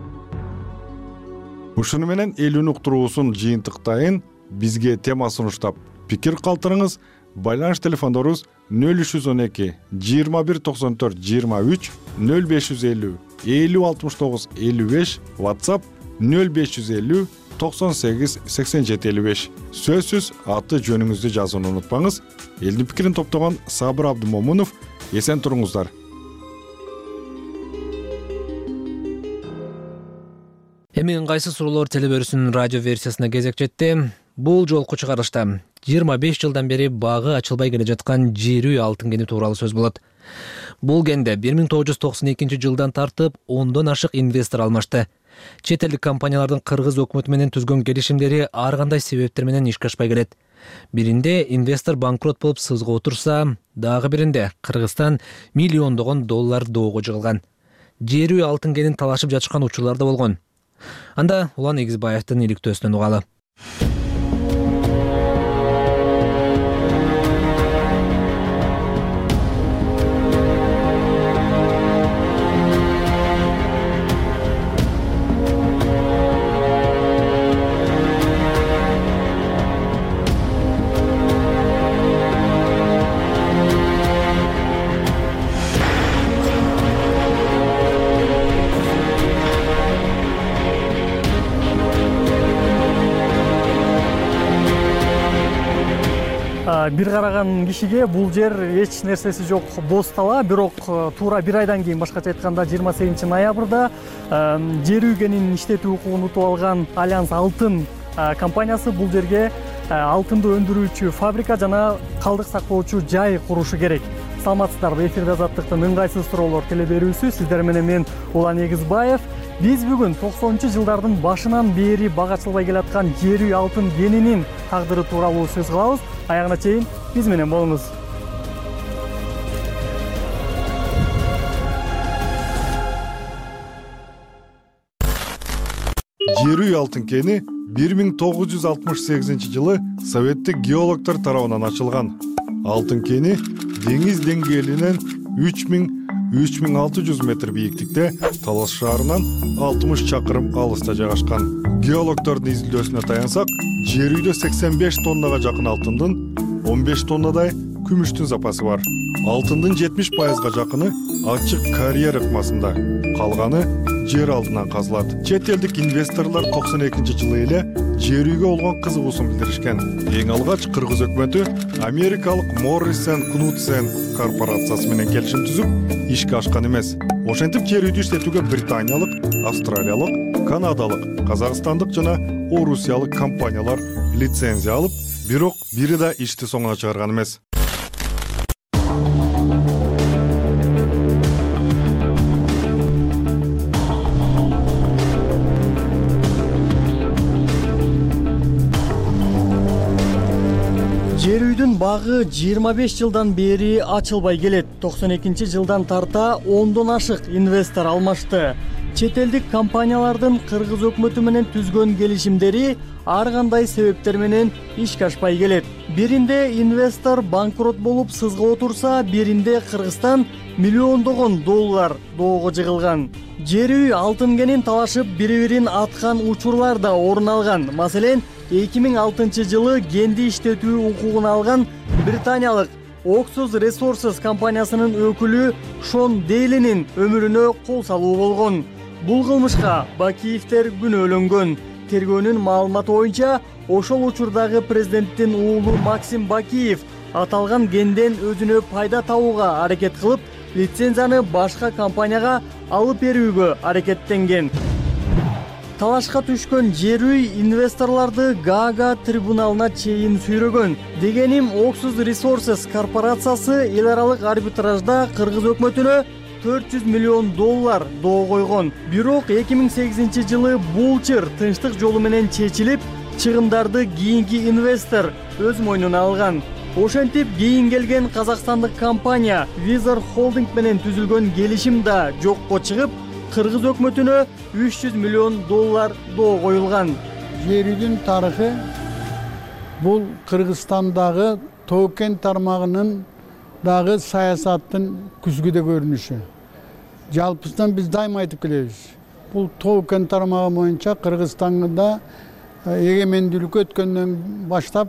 Ушуну менен эл өнүктүрүүсүн жыйынтыктайын. Бизге тема сунуштап пикир калтырыңыз. Байланыш телефондорубуз нөл үч жүз он эки жыйырма бир токсон төрт жыйырма үч, нөл беш жүз элүү элүү алтымыш тогуз элүү беш, WhatsApp нөл беш жүз элүү токсон сегиз сексен жети элүү беш. Сөзсүз аты жөнүңүздү жазууну унутпаңыз. Элдин пикирин топтогон Сабыр Абдымомунов. Эсен туруңуздар. Эми ыңгайсыз суроолор телебөрүсүнүн радио версиясына кезек жетти. Бул жолку чыгарышта жыйырма беш жылдан бери багы ачылбай келе жаткан жерүү алтын кени тууралуу сөз болот. Бул кенде бир миң тогуз жүз токсон экинчи жылдан тартып ондон ашык инвестор алмашты. Чет элдик компаниялардын кыргыз өкмөтү менен түзгөн келишимдери ар кандай себептер менен ишке ашпай келет. Биринде инвестор банкрот болуп сызга отурса, дагы биринде Кыргызстан миллиондогон доллар доого жыгылган. Жерүү алтын кенин талашып жатышкан учурлар да болгон. Анда Улан Эгизбаевдин иликтөөсүнөн угалы. Бир караган кишиге бул жер эч нерсеси жок боз тала, бирок туура бир айдан кийин, башкача айтканда жыйырма сегизинчи ноябрда жерүү кенин иштетүү укугун утуп алган Альянс Алтын компаниясы бул жерге алтынды өндүрүүчү фабрика жана калдык сактоочу жай курушу керек. Саламатсыздарбы, эфирде Азаттыктын ыңгайсыз суроолор телеберүүсү. Сиздер менен мен Улан Эгизбаев. Биз бүгүн токсонунчу жылдардын башынан бери бага ачылбай келаткан жерүү алтын кенинин тагдыры тууралуу сөз кылабыз. Аягына чейин биз менен болуңуз. Жерүү алтын кени бир миң тогуз жүз алтымыш сегизинчи жылы советтик геологдор тарабынан ачылган. Алтын кени деңиз деңгээлинен үч миң үч миң алты жүз метр бийиктикте, Талас шаарынан алтымыш чакырым алыста жайгашкан. Геологдордун изилдөөсүнө таянсак, жерүүдө сексен беш тоннага жакын алтындын, он беш тоннадай күмүштүн запасы бар. Алтындын жетимиш пайызга жакыны ачык карьер ыкмасында, калганы жер алдынан казылат. Чет элдик инвесторлор токсон экинчи жылы эле жерүүгө болгон кызыгуусун билдиришкен. Эң алгач Кыргыз өкмөтү америкалык Morrison Knudsen корпорациясы менен келишим түзүп, ишке ашкан эмес. Ошентип жерүүдү иштетүүгө британиялык, австралиялык, канадалык, казакстандык жана орусиялык компаниялар лицензия алып, бирок бири да ишти соңуна чыгарган эмес. Жерүүдүн багы жыйырма беш жылдан бери ачылбай келет. токсон экинчи жылдан тарта ондон ашык инвестор алмашты. чет элдик компаниялардын кыргыз өкмөтү менен түзгөн келишимдери ар кандай себептер менен ишке ашпай келет. Биринде инвестор банкрот болуп сызга отурса, биринде Кыргызстан миллиондогон доллар доого жыгылган. Жер үй, алтын кенин талашып бири-бирин аткан учурлар да орун алган. Маселен, эки миң алтынчы жылы кенди иштетүү укугун алган британиялык Oxus Resources компаниясынын өкүлү Шон Дейлинин өмүрүнө кол салуу болгон. Бул кылмышка Бакиевдер күнөөлөнгөн. Тергөөнүн маалыматы боюнча, ошол учурдагы президенттин уулу Максим Бакиев аталган кенден өзүнө пайда табууга аракет кылып, лицензияны башка компанияга алып берүүгө аракеттенген. Талашка түшкөн жер үй инвесторлорду Гаага трибуналына чейин сүйрөгөн. Дегеним, Oxus Resources корпорациясы эл аралык арбитражда Кыргыз өкмөтүнө төрт жүз миллион доллар доо койгон. Бирок эки миң сегизинчи жылы бул чыр тынчтык жолу менен чечилип, чыгымдарды кийинки инвестор өз мойнуна алган. Ошентип, кийин келген казакстандык компания Визор Холдинг менен түзүлгөн келишим да жокко чыгып, Кыргыз өкмөтүнө үч жүз миллион доллар доо коюлган. Жер үйдүн тарыхы бул Кыргызстандагы тоо кен тармагынын дагы саясаттын күзгүдө көрүнүшү. Жалпысынан биз дайыма айтып келебиз. Бул тоо кен тармагы боюнча Кыргызстанда эгемендүүлүккө өткөндөн баштап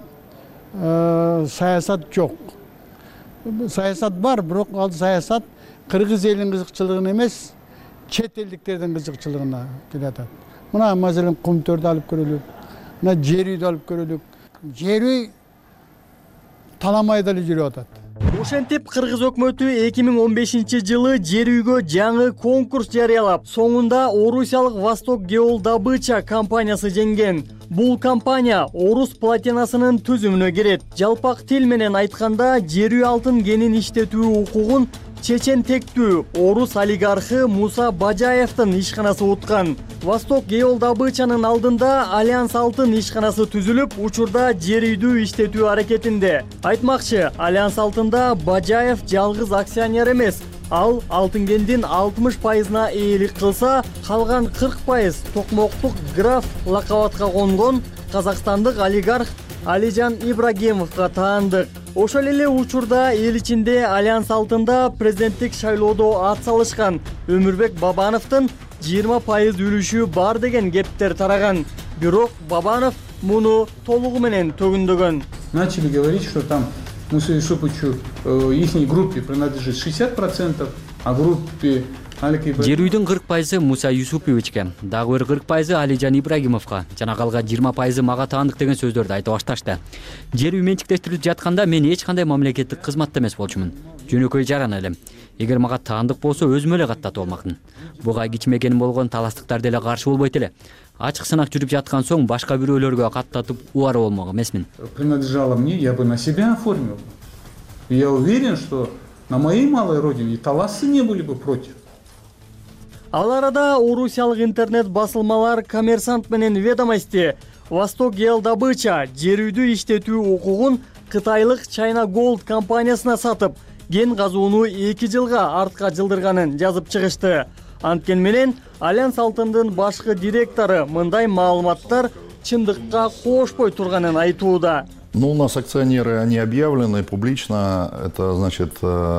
саясат жок. Саясат бар, бирок ал саясат Кыргыз элинин кызыкчылыгына эмес, чет элдиктердин кызыкчылыгына келатат. Мына маселен Кумтөрдү алып көрөлүк, мына жер үйдү алып көрөлүк. Жер үй таламай деле жүрүп атат. Ошентип, Кыргыз өкмөтү эки миң он бешинчи жылы жер үйгө жаңы конкурс жарыялап, соңунда Орусиялык Восток Геолдобыча компаниясы жеңген. Бул компания Орус платинасынын түзүмүнө кирет. Жалпак тил менен айтканда, жер үй алтын кенин иштетүү укугун чечен тектүү орус олигархы Муса Бажаевдин ишканасы уткан. Восток Геолдобычанын алдында Альянс алтын ишканасы түзүлүп, учурда жер үйдү иштетүү аракетинде. Айтмакчы, Альянс алтында Бажаев жалгыз акционер эмес. Ал алтын кендин алтымыш пайызына ээлик кылса, калган кырк пайыз токмоктук граф лакабатка конгон казакстандык олигарх Алижан Ибрагимовго таандык. Ошол эле учурда эл ичинде Альянс алтында президенттик шайлоодо ат салышкан Өмүрбек Бабановдун жыйырма пайыз үлүшү бар деген кептер тараган. Бирок Бабанов муну толугу менен төгүндөгөн. Начали говорить, что там Муса Юсуповичу их группе принадлежит шестьдесят процентов, а группе Жер үйдүн кырк пайызы Муса Юсуповичке, дагы бир кырк пайызы Алижан Ибрагимовго, жана калган жыйырма пайызы мага таандык деген сөздөрдү айтып башташты. Жер үй менчиктештирилип жатканда мен эч кандай мамлекеттик кызматта эмес болчумун. Жөнөкөй жаран элем. Эгер мага таандык болсо өзүмө эле каттатып алмакмын. Буга кичмекеним болгон таластыктар деле каршы болбойт эле. Ачык сынак жүрүп жаткан соң башка бирөөлөргө каттатып убары болмок эмесмин. Принадлежало мне, я бы на себя оформил. Я уверен, что на моей малой родине и талассы не были бы против. Ал арада орусиялык интернет басылмалар Коммерсант менен Ведомости Восток Геолдобыча жер үйдү иштетүү укугун кытайлык China Gold компаниясына сатып, кен казууну эки жылга артка жылдырганын жазып чыгышты. Анткени менен Альянс алтындын башкы директору мындай маалыматтар чындыкка кошпой турганын айтууда. Ну, у нас акционеры, они объявлены публично, это значит,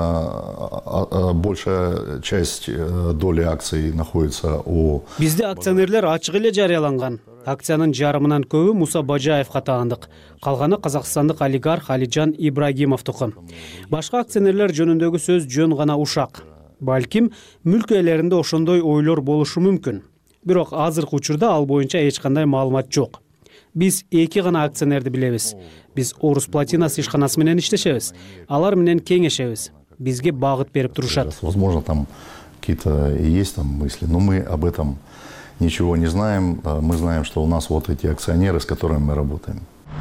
большая часть доли акций находится у... Бизде акционерлер ачык эле жарыяланган. Акциянын жарымынан көбү Муса Бажаевга таандык. Калганы казакстандык олигарх Алижан Ибрагимовдуку. Башка акционерлер жөнүндөгү сөз жөн гана ушак. Балким, мүлк ээлеринде ошондой ойлор болушу мүмкүн. Бирок азыркы учурда ал боюнча эч кандай маалымат жок. Биз эки гана акционерди билебиз. Биз Орус платинасы ишканасы менен иштешебиз. Алар менен кеңешебиз. Бизге багыт берип турушат. Возможно, там какие-то есть там мысли, но мы об этом ничего не знаем. Мы знаем, что у нас вот эти акционеры, с которыми мы работаем.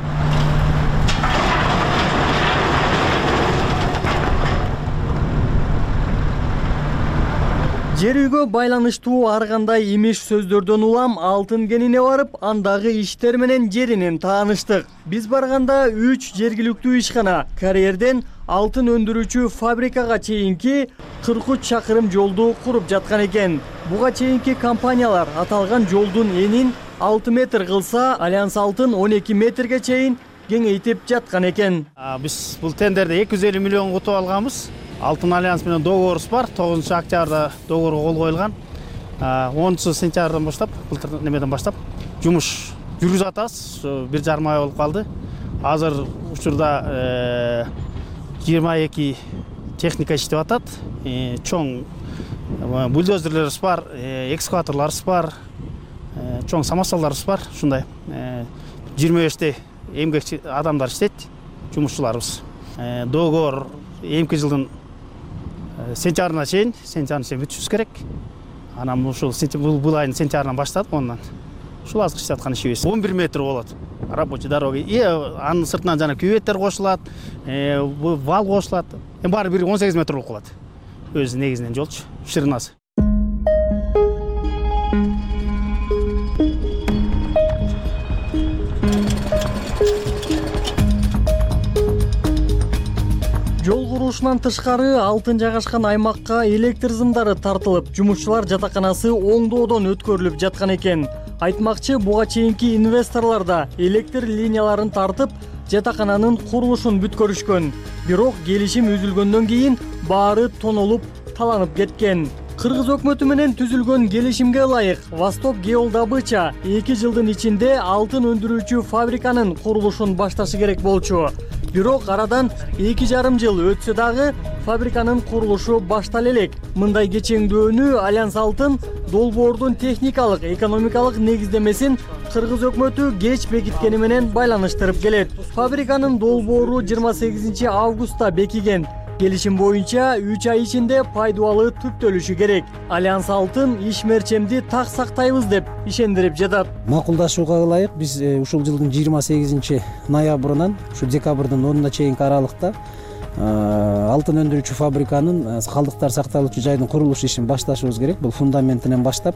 Жер үйгө байланыштуу ар кандай имиш сөздөрдөн улам алтын кенине барып, андагы иштер менен жеринен тааныштык. Биз барганда үч жергиликтүү ишкана карьерден алтын өндүрүүчү фабрикага чейинки кырк үч чакырым жолду куруп жаткан экен. Буга чейинки компаниялар аталган жолдун энин алты метр кылса, Альянс алтын он эки метрге чейин кеңейтип жаткан экен. Биз бул тендерде эки жүз элүү миллион утуп алганбыз. Алтын Альянс менен договорубуз бар. тогузунчу октябрда договорго кол коюлган. онунчу сентябрдан баштап, былтыр немеден баштап жумуш жүргүзүп атабыз. бир жарым ай болуп калды. Азыр учурда жыйырма эки техника иштеп атат. Чоң бульдозерлерибиз бар, экскаваторлорубуз бар, чоң самосвалдарыбыз бар. Ушундай жыйырма бештей эмгекчи адамдар иштейт, жумушчуларыбыз. Договор эмки жылдын сентябрына чейин, сентябрына чейин бүтүшүбүз керек. Анан ушул бул айдын сентябрынан баштап, ондан ушул азыр иштеп аткан ишибиз он бир метр болот. Рабочий дорога. И анын сыртынан жана küветтер кошулат, вал кошулат. Эми баары бир он сегиз метр болуп калат. Өзү негизинен жолчу, ширинасы. Жол курулушунан тышкары алтын жайгашкан аймакка электр сымдары тартылып, жумушчулар жатаканасы оңдоодон өткөрүлүп жаткан экен. Айтмакчы, буга чейинки инвесторлор да электр линияларын тартып, жатакананын курулушун бүткөрүшкөн. Бирок келишим үзүлгөндөн кийин баары тонолуп, таланып кеткен. Кыргыз өкмөтү менен түзүлгөн келишимге ылайык Восток Геолдобыча эки жылдын ичинде алтын өндүрүүчү фабриканын курулушун башташы керек болчу. Бирок арадан эки жарым жыл өтсө дагы фабриканын курулушу баштала элек. Мындай кечеңдүүнү Альянс алтын долбоордун техникалык, экономикалык негиздемесин Кыргыз өкмөтү кеч бекиткени менен байланыштырып келет. Фабриканын долбоору жыйырма сегизинчи августта бекиген. Келишим боюнча үч ай ичинде пайдубалы түптөлүшү керек. Альянс алтын ишмерчемди так сактайбыз деп ишендирип жатат. Макулдашууга ылайык биз ушул жылдын жыйырма сегизинчи ноябрынан ушу декабрдын онуна чейинки аралыкта алтын өндүрүүчү фабриканын калдыктар сакталуучу жайдын курулуш ишин башташыбыз керек. Бул фундаментинен баштап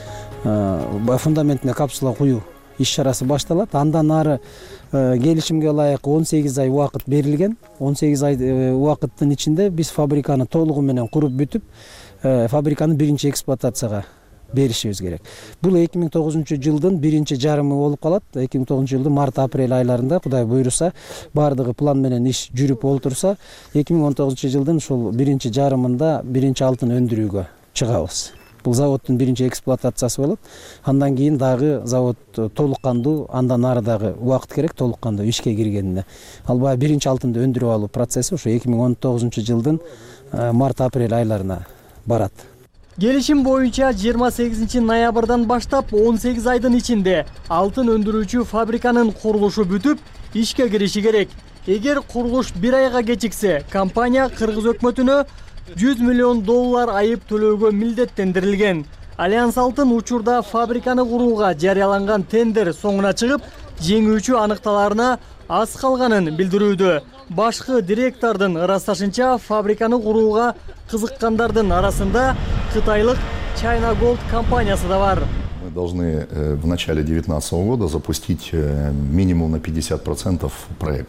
фундаментине капсула куюу иш чарасы башталат. Андан ары келишимге ылайык он сегиз ай убакыт берилген. он сегиз ай убакыттын ичинде биз фабриканы толугу менен куруп бүтүп, фабриканы биринчи эксплуатацияга беришибиз керек. Бул эки миң тогузунчу жылдын биринчи жарымы болуп калат. эки миң тогузунчу жылдын март-апрель айларында Кудай буйруса, бардыгы план менен иш жүрүп олтурса, эки миң он тогузунчу жылдын ушул биринчи жарымында биринчи алтын өндүрүүгө чыгабыз. Бул заводдун биринчи эксплуатациясы болот. Андан кийин дагы завод толук кандуу, андан ары дагы убакыт керек толук кандуу ишке киргенине. Ал баягы биринчи алтынды өндүрүп алуу процесси ушу эки миң он тогузунчу жылдын март-апрель айларына барат. Келишим боюнча жыйырма сегизинчи ноябрдан баштап он сегиз айдын ичинде алтын өндүрүүчү фабриканын курулушу бүтүп, ишке кириши керек. Эгер курулуш бир айга кечиксе, компания Кыргыз өкмөтүнө жүз миллион доллар айып төлөөгө милдеттендирилген. Альянс алтын учурда фабриканы курууга жарыяланган тендер соңуна чыгып, жеңүүчү аныкталарына аз калганын билдирүүдө. Башкы директордун ырасташынча, фабриканы курууга кызыккандардын арасында кытайлык China Gold компаниясы да бар. Мы должны в начале две тысячи девятнадцатого года запустить минимум на пятьдесят процентов проект.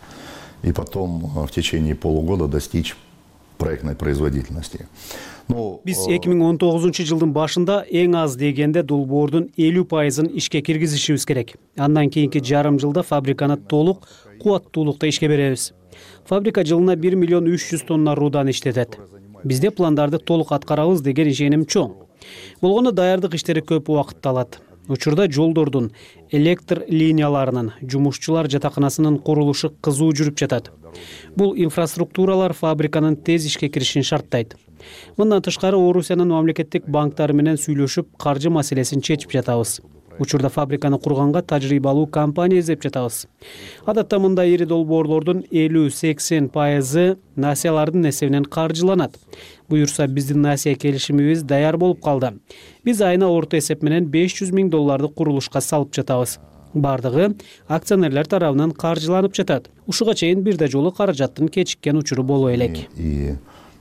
И потом в течение полугода достичь проектной производительности. Биз эки миң он тогузунчу жылдын башында эң аз дегенде долбоордун элүү пайызын ишке киргизишибиз керек. Андан кийинки жарым жылда фабриканы толук кубаттуулукта ишке беребиз. Фабрика жылына бир миллион үч жүз тонна рудан иштетет. Бизде пландарды толук аткарабыз деген ишеним чоң. Болгондо даярдык иштери көп убакытты алат. Учурда жолдордун, электр линияларынын, жумушчулар жатаканасынын курулушу кызуу жүрүп жатат. Бул инфраструктуралар фабриканын тез ишке киришин шарттайт. Мындан тышкары Орусиянын мамлекеттик банктары менен сүйлөшүп, каржы маселесин чечип жатабыз. Учурда фабриканы курганга тажрыйбалуу компания издеп жатабыз. Адатта мындай ири долбоорлордун элүү сексен пайызы насиялардын эсебинен каржыланат. Буюрса биздин насия келишимибиз даяр болуп калды. Биз айына орто эсеп менен беш жүз миң долларды курулушка салып жатабыз. Бардыгы акционерлер тарабынан каржыланып жатат. Ушуга чейин бир да жолу каражаттын кечиккен учуру боло элек. И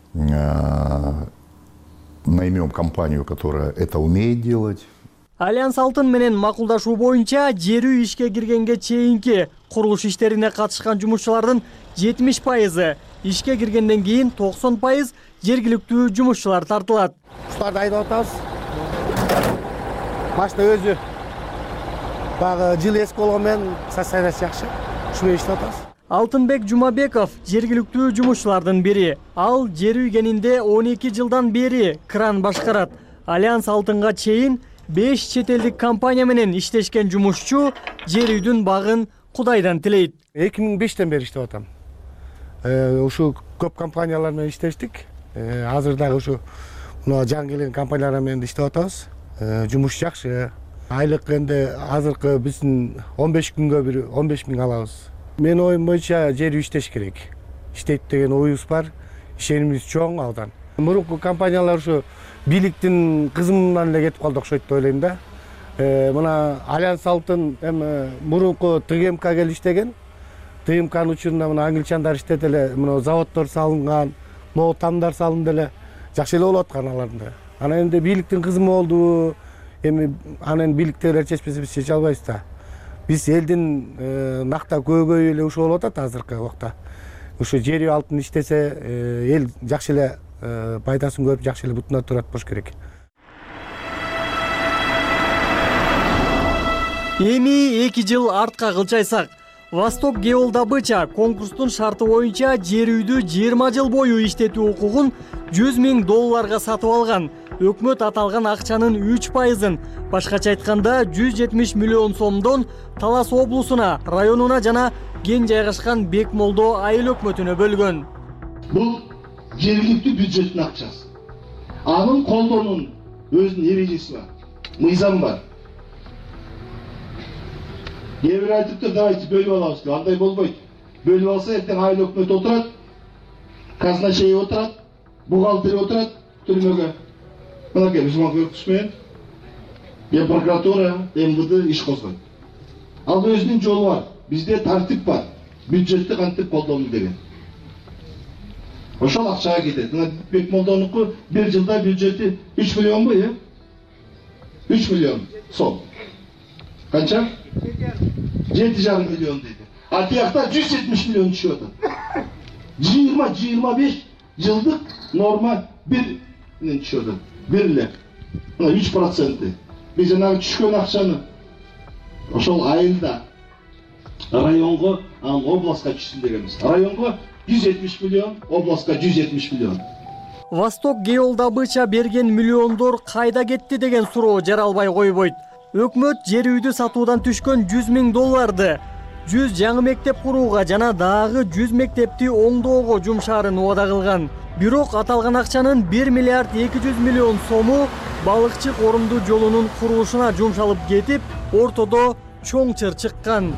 наймем компанию, которая это умеет делать. Альянс алтын менен макулдашуу боюнча жерүү ишке киргенге чейинки курулуш иштерине катышкан жумушчулардын жетимиш пайызы ишке киргенден кийин токсон пайыз жергиликтүү жумушчулар тартылат. Куштарды айдап атабыз. Машина өзү баягы жыл эски болгон менен состояниясы жакшы. Ушу менен иштеп атабыз. Алтынбек Жумабеков жергиликтүү жумушчулардын бири. Ал жер үйгенинде он эки жылдан бери кран башкарат. Альянс Алтынга чейин беш чет элдик компания менен иштешкен жумушчу жер үйдүн багын Кудайдан тилейт. эки миң бештен бери иштеп атам. Ушу көп компаниялар менен иштештик. Азыр дагы ушу мына жаңы келген компаниялар менен иштеп атабыз. Жумуш жакшы. Айлык энди азыркы биздин он беш күнгө бир он беш миң алабыз. Мен оюм боюнча жер үй иштеш керек. Иштейт деген оюбуз бар. Ишенимиз чоң алдан. Мурунку компаниялар ушу бийликтин кызымынан эле кетип калды окшойт деп ойлойм да. Мына Альянс Алтын эми мурунку ТГМК келип иштеген. ТГМКнын учурунда мына англичандар иштете эле, мына заводдор салынган, могу тамдар салынды эле. Жакшы эле болуп аткан аларда. Анан энди бийликтин кызымы болду. Эми анан бийликтегилер чечпесе биз чече албайбыз да. Биз элдин накта көйгөйү эле ушул болуп атат азыркы убакта. Ушу жер үй алтын иштесе эл жакшы эле пайдасын көрүп, жакшы эле бутуна турат болуш керек. Эми эки жыл артка кылчайсак, Восток геолдобыча конкурстун шарты боюнча жер үйдү жыйырма жыл бою иштетүү укугун жүз миң долларга сатып алган. Өкмөт аталган акчанын үч пайызын, башкача айтканда жүз жетимиш миллион сомдон Талас облусуна, районуна жана кен жайгашкан Бекмолдо айыл өкмөтүнө бөлгөн. Бул жергиликтүү бюджеттин акчасы. Анын колдонуунун өзүнүн эрежеси бар, мыйзам бар. Кээ бир айтыптыр, давайте бөлүп алабыз деп, андай болбойт. Бөлүп алса эртең айыл өкмөт отурат, казначей отурат, бухгалтер отурат түрмөгө. Мынакей биз макулдук менен я прокуратура, МВД иш козгойт. Ал өзүнүн жолу бар. Бизде тартип бар. Бюджетти кантип колдонуу деген. Ошол акчага кетет. Мына Бекмолдонуку бир жылда бюджети үч миллионбу, э? үч миллион сом. Канча? жети жарым миллион дейт. А тиякта жүз жетимиш миллион түшүп атат. жыйырма жыйырма беш жылдык норма бир менен түшүп атат. Бир эле. Мына үч проценти. Биз жанагы түшкөн акчаны ошол айылда районго, анан областка түшсүн дегенбиз. Районго жүз жетимиш миллион, областка жүз жетимиш миллион. Восток геолдобыча берген миллиондор кайда кетти деген суроо жаралбай койбойт. Өкмөт жер үйдү сатуудан түшкөн жүз миң долларды жүз жаңы мектеп курууга жана дагы жүз мектепти оңдоого жумшаарын убада кылган. Бирок аталган акчанын бир миллиард эки жүз миллион сому балыкчы корумду жолунун курулушуна жумшалып кетип, ортодо чоң чыр чыккан.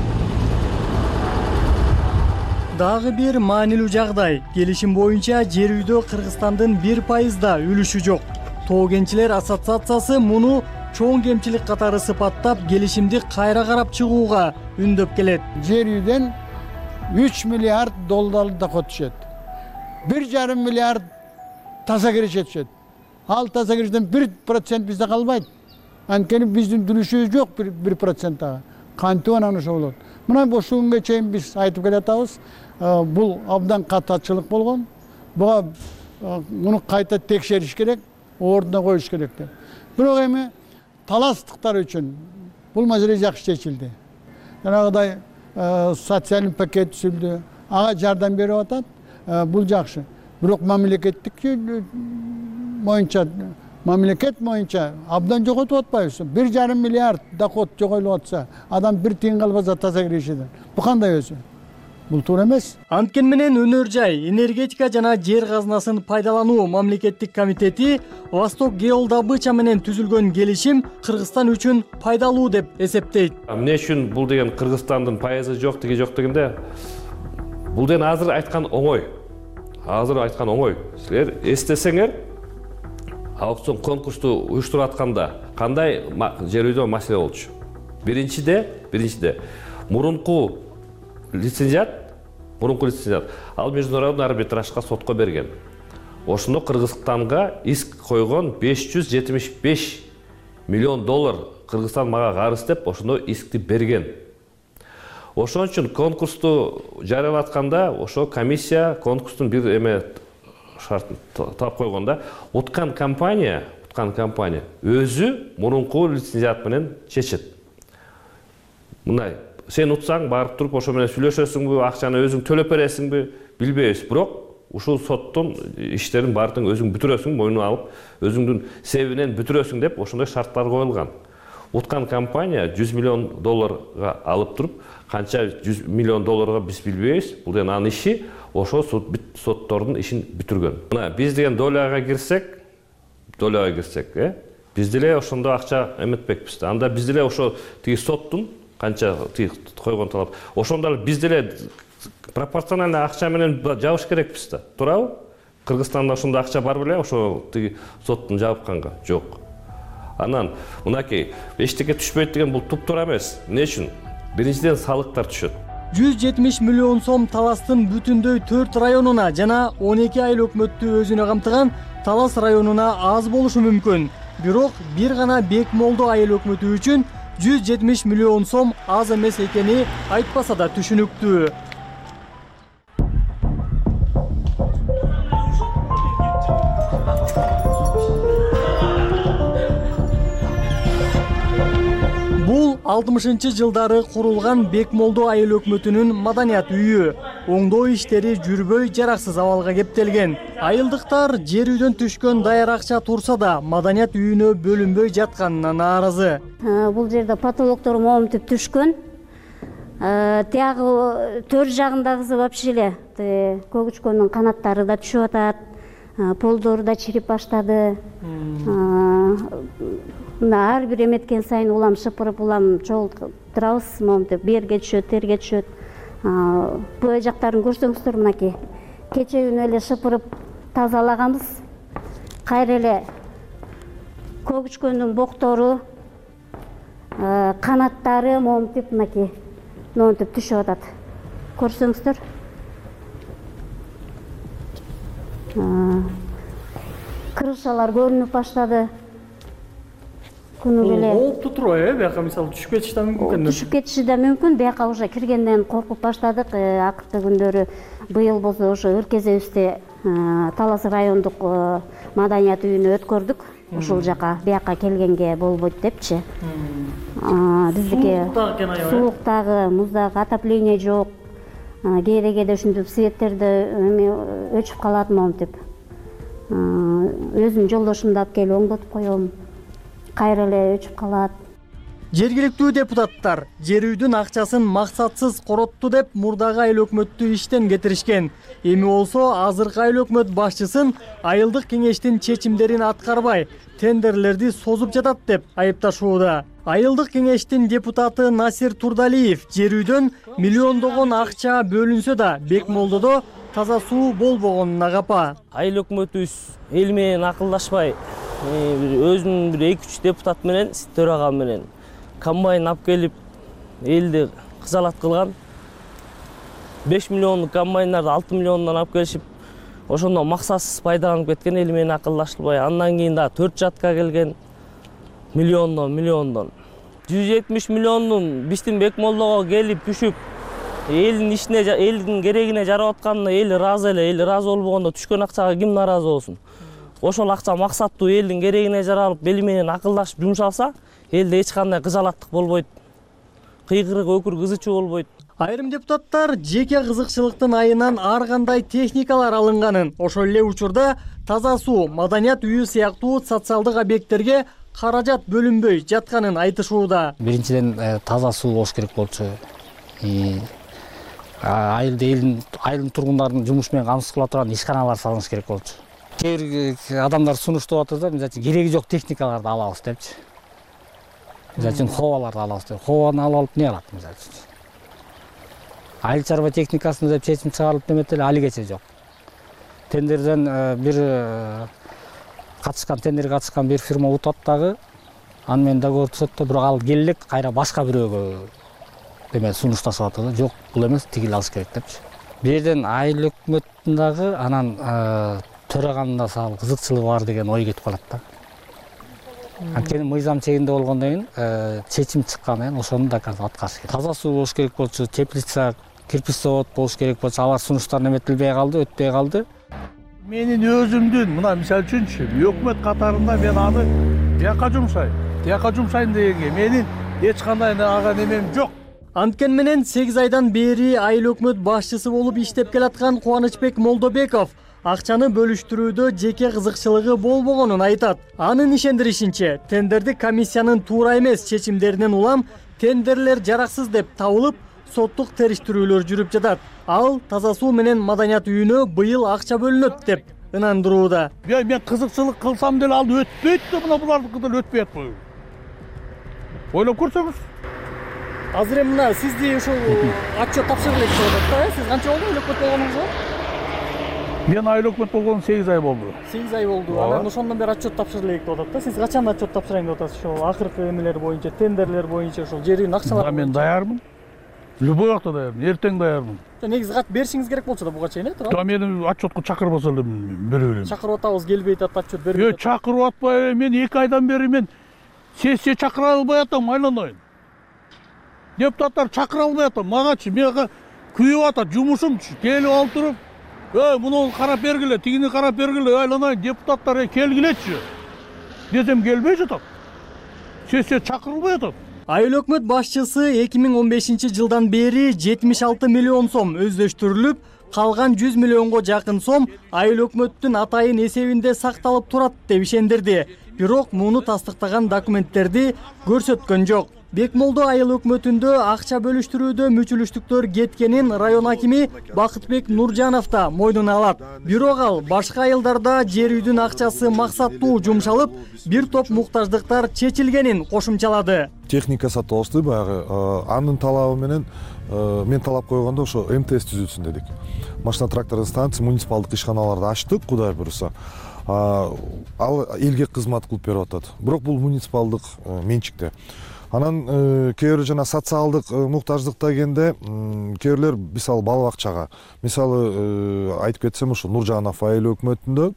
Дагы бир маанилүү жагдай. Келишим боюнча жер үйдө Кыргызстандын бир пайызда үлүшү жок. Тоо кенчилер ассоциациясы муну чоң кемчилик катары сыпаттап, келишимди кайра карап чыгууга үндөп келет. Жер үйдөн үч миллиард доллар доход түшөт. бир жарым миллиард таза киреше түшөт. Ал таза кирештен бир процент бизде калбайт. Анткени биздин үлүшүбүз жок бир процент дагы. Кантип анан ошо болот. Мына ошол күнгө чейин биз айтып келатабыз. Бул абдан катачылык болгон. Буга муну кайта текшериш керек, ордуна коюш керек деп. Бирок эми таластыктар үчүн бул маселе жакшы чечилди. Жанагыдай социалдык пакет түзүлдү. Ага жардам берип атат. Бул жакшы. Бирок мамлекеттик боюнча, мамлекет боюнча абдан жоготуп атпайбыз. бир жарым миллиард доход жогойлуп атса, адам бир тиын калбаса таза кирешеден. Бул кандай өзү? Бул туура эмес. Анткени менен өнөр жай, энергетика жана жер казынасын пайдалануу мамлекеттик комитети Восток геолдобыча менен түзүлгөн келишим Кыргызстан үчүн пайдалуу деп эсептейт. Эмне үчүн бул деген Кыргызстандын пайызы жок деги жок дегенде, бул деген азыр айткан оңой. Азыр айткан оңой. Силер эстесеңер, аукцион конкурсту уюштуруп атканда кандай жер үйдө маселе болчу? Биринчиде, биринчиде мурунку лицензиат, мурунку лицензиат, ал международный арбитражга сотко берген. Ошондо Кыргызстанга иск койгон беш жүз жетимиш беш миллион доллар Кыргызстан мага карыз деп ошондо искти берген. Ошон үчүн конкурсту жарыялатканда ошо комиссия конкурстун бир эме шартын таап койгон да. Уткан компания, уткан компания өзү мурунку лицензиат менен чечет. Мындай, сен утсаң барып туруп ошо менен сүйлөшөсүңбү, акчаны өзүң төлөп бересиңби, билбейбиз. Бирок ушул соттун иштерин баардыгын өзүң бүтүрөсүң, мойнуна алып, өзүңдүн себебинен бүтүрөсүң деп ошондой шарттар коюлган. Уткан компания жүз миллион долларга алып туруп, канча жүз миллион долларга биз билбейбиз. Бул ден анын иши ошо соттордун ишин бүтүргөн. Мына биз деген доляга кирсек, доляга кирсек, э? Биз деле ошондо акча эметпекпиз да. Анда биз деле ошо тиги соттун канча тиги койгон талап. Ошондо биз деле пропорционально акча менен жабыш керекпиз да. Туурабы? Кыргызстанда ошондой акча бар беле, ошо тиги соттун жабыкканга? Жок. Анан мынакей эчтеке түшпөйт деген бул туп-туура эмес. Эмне үчүн? Биринчиден салыктар түшөт. жүз жетимиш миллион сом Таластын бүтүндөй төрт районуна жана он эки айыл өкмөттү өзүнө камтыган Талас районуна аз болушу мүмкүн. Бирок бир гана Бекмолдо айыл өкмөтү үчүн жүз жетимиш миллион сом аз эмес экени айтпаса да түшүнүктүү. Бул алтымышынчы жылдары курулган Бекмолдо айыл өкмөтүнүн маданият үйү. Оңдоо иштери жүрбөй жараксыз абалга кептелген. Айылдыктар жер үйдөн түшкөн даяр акча турса да маданият үйүнө бөлүнбөй жатканына нааразы. Бул жерде потолоктор момтуп түшкөн. Тиягы төр жагындагысы вообще эле көгүчкөндүн канаттары да түшүп атат. Полдору да чирип баштады. Ар бир эметкен сайын улам шыпырып, улам чогултурабыз, момтуп берге түшөт, терге түшөт. Бул жактарын көрсөңүздөр, мынакей. Кече күнү эле шыпырып тазалаганбыз. Кайра эле көгүчкөндүн боктору, канаттары момтуп, мынакей, момтуп түшүп атат. Көрсөңүздөр. Крышалар көрүнүп баштады. Оопту туруп, э, бияка мисалы түшүп кетиши да мүмкүн. Түшүп кетиши да мүмкүн. Бияка уже киргенден коркуп баштадык. Акыркы күндөрү быйыл болсо ошо Өркезебизде Талас райондук маданият үйүнө өткөрдүк. Ушул жака бияка келгенге болбойт депчи. Биздики сууктагы, муздагы отопление жок. Кээде-кээде ушинтип светтерди өчүп калат момтуп. Өзүм жолдошумду алып келип оңдотуп коем. Кайра эле өчүп калат. Жергиликтүү депутаттар жер үйдүн акчасын максатсыз коротту деп мурдагы айыл өкмөттү иштен кетиришкен. Эми болсо азыркы айыл өкмөт башчысын айылдык кеңештин чечимдерин аткарбай, тендерлерди созуп жатат деп айыпташууда. Айылдык кеңештин депутаты Насир Турдалиев жер үйдөн миллиондогон акча бөлүнсө да Бекмолдодо таза суу болбогонуна капа. Айыл өкмөтүбүз эл менен акылдашпай, өзүнүн бир эки үч депутат менен, төрага менен комбайн алып келип элди кызалат кылган. беш миллиондук комбайндарды алты миллиондон алып келишип, ошондо максатсыз пайдаланып кеткен, эл менен акылдашылбай. Андан кийин да төрт жатка келген миллиондон, миллиондон. жүз жетимиш миллиондун биздин Бекмолдого келип түшүп, элдин ишине, элдин керегине жарап атканына эл ыраазы эле, эл ыраазы болбогондо түшкөн акчага ким нааразы болсун? Ошол акча максаттуу элдин керегине жаралып, эл менен акылдашып жумшалса, элде эч кандай кызалаттык болбойт. Кыйкырык, өкүр, кызычуу болбойт. Айрым депутаттар жеке кызыкчылыктын айынан ар кандай техникалар алынганын, ошол эле учурда таза суу, маданият үйү сыяктуу социалдык объекттерге каражат бөлүнбөй жатканын айтышууда. Биринчиден таза суу болуш керек болчу. Айылда элдин, айылдын тургундарынын жумуш менен камсыз кыла турган ишканалар салыныш керек болчу. Кээ бир адамдар сунуштап атат да, мисалы үчүн кереги жок техникаларды алабыз депчи. Мисалы үчүн ховаларды алабыз деп. Хованы алып алып эмне кылат мисалы үчүн? Айыл чарба техникасын деп чечим чыгарылып неметти эле, али кече жок. Тендерден бир катышкан, тендерге катышкан бир фирма утат дагы, аны менен договор түзөт да, бирок ал келелек кайра башка бирөөгө эме сунушташып атат да. Жок, бул эмес, тигил алыш керек депчи. Бул жерден айыл өкмөтүн дагы анан төраганын да сал кызыкчылыгы бар деген ой кетип калат да. Анткени мыйзам чегинде болгондон кийин чечим чыккан менен ошону да азыр аткарыш керек. Таза суу болуш керек болчу, теплица, кирпич завод болуш керек болчу, алар сунуштар эметилбей калды, өтпөй калды. Менин өзүмдүн мына мисалы үчүнчү өкмөт катарында мен аны бияка жумшайм, тияка жумшайм дегенге менин эч кандай ага немем жок. Анткени менен сегиз айдан бери айыл өкмөт башчысы болуп иштеп келаткан Кубанычбек Молдобеков акчаны бөлүштүрүүдө жеке кызыкчылыгы болбогонун айтат. Анын ишендиришинче, тендердик комиссиянын туура эмес чечимдеринен улам тендерлер жараксыз деп табылып, соттук териштирүүлөр жүрүп жатат. Ал таза суу менен маданият үйүнө быйыл акча бөлүнөт деп ынандырууда. Мен кызыкчылык кылсам деле ал өтпөйт да, мына булардыкы деле өтпөй атпайбы? Ойлоп көрсөңүз. Азыр эми мына сизди ушул отчет тапшырып элек деп атат да, сиз канча болду өкмөт болгонуңузга? Мен айыл өкмөт болгону сегиз ай болду. сегиз ай болду. Анан ошондон бери отчет тапшырып элек деп атат да. Сиз качан отчет тапшырайын деп атасыз? Ошол акыркы эмелер боюнча, тендерлер боюнча, ошол жердин акчалары. Мен даярмын. Любой вакытта даярмын. Эртең даярмын. Негизи кат беришиңиз керек болчу да буга чейин, э, туура? Да мени отчетко чакырбаса эле бере берем. Чакырып атабыз, келбей атат, отчет бербей атат. Э, чакырып атпай, мен эки айдан бери мен сессия чакыра албай атам, айланайын. Депутаттар чакыра албай атам, магачы, мага күйүп атат, жумушумчу. Келип алып туруп, "Эй, муну карап бергиле, тигини карап бергиле, айланайын, депутаттар келгилечи" десем келбей жатат. Сессия чакырылбай атат. Айыл өкмөт башчысы эки миң он бешинчи жылдан бери жетимиш алты миллион сом өздөштүрүлүп, калган жүз миллионго жакын сом айыл өкмөттүн атайын эсебинде сакталып турат деп ишендирди. Бирок муну тастыктаган документтерди көрсөткөн жок. Бекмолдо айыл өкмөтүндө акча бөлүштүрүүдө мүчүлүштүктөр кеткенин район акими Бакытбек Нуржанов да мойнуна алат. Бирок ал башка айылдарда жер үйдүн акчасы максаттуу жумшалып, бир топ муктаждыктар чечилгенин кошумчалады. Техника сатып алышты баягы, анын талабы менен мен талап койгондо ошо эм тэ эс түзүлсүн дедик. Машина трактордун станция, муниципалдык ишканаларды ачтык, Кудай буюрса. Ал элге кызмат кылып берип атат. Бирок бул муниципалдык менчикте. Анан кээ бир жана социалдык муктаждыкта келгенде кээ бирлер мисалы бала бакчага, мисалы айтып кетсем ошо Нуржанов айыл өкмөтүндө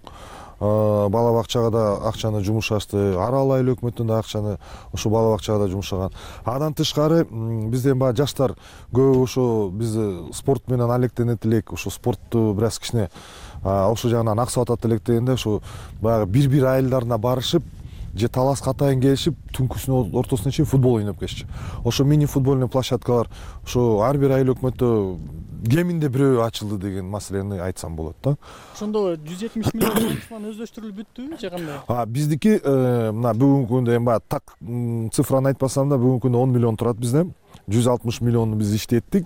бала бакчага да акчаны жумушашты, Арал айыл өкмөтүндө акчаны ошо бала бакчага да жумшаган. Андан тышкары бизде баягы жаштар көбү ошо биз спорт менен алектенет элек, ошо спортту бир аз кичине ошо жагынан аксап атат элек дегенде ошо баягы бир-бир айылдарына барышып, же талас катайын келишип, түнкүсүнүн ортосуна чейин футбол ойноп кетишчү. Ошо мини футбольный площадкалар ошо ар бир айыл өкмөттө кеминде бирөө ачылды деген маселени айтсам болот да. Ошондо жүз жетимиш миллион сомдон өздөштүрүлүп бүттүбү же кандай? А биздики мына бүгүнкү күндө эми баягы так цифраны айтпасам да бүгүнкү күндө он миллион турат бизде. жүз алтымыш миллионну биз иштеттик.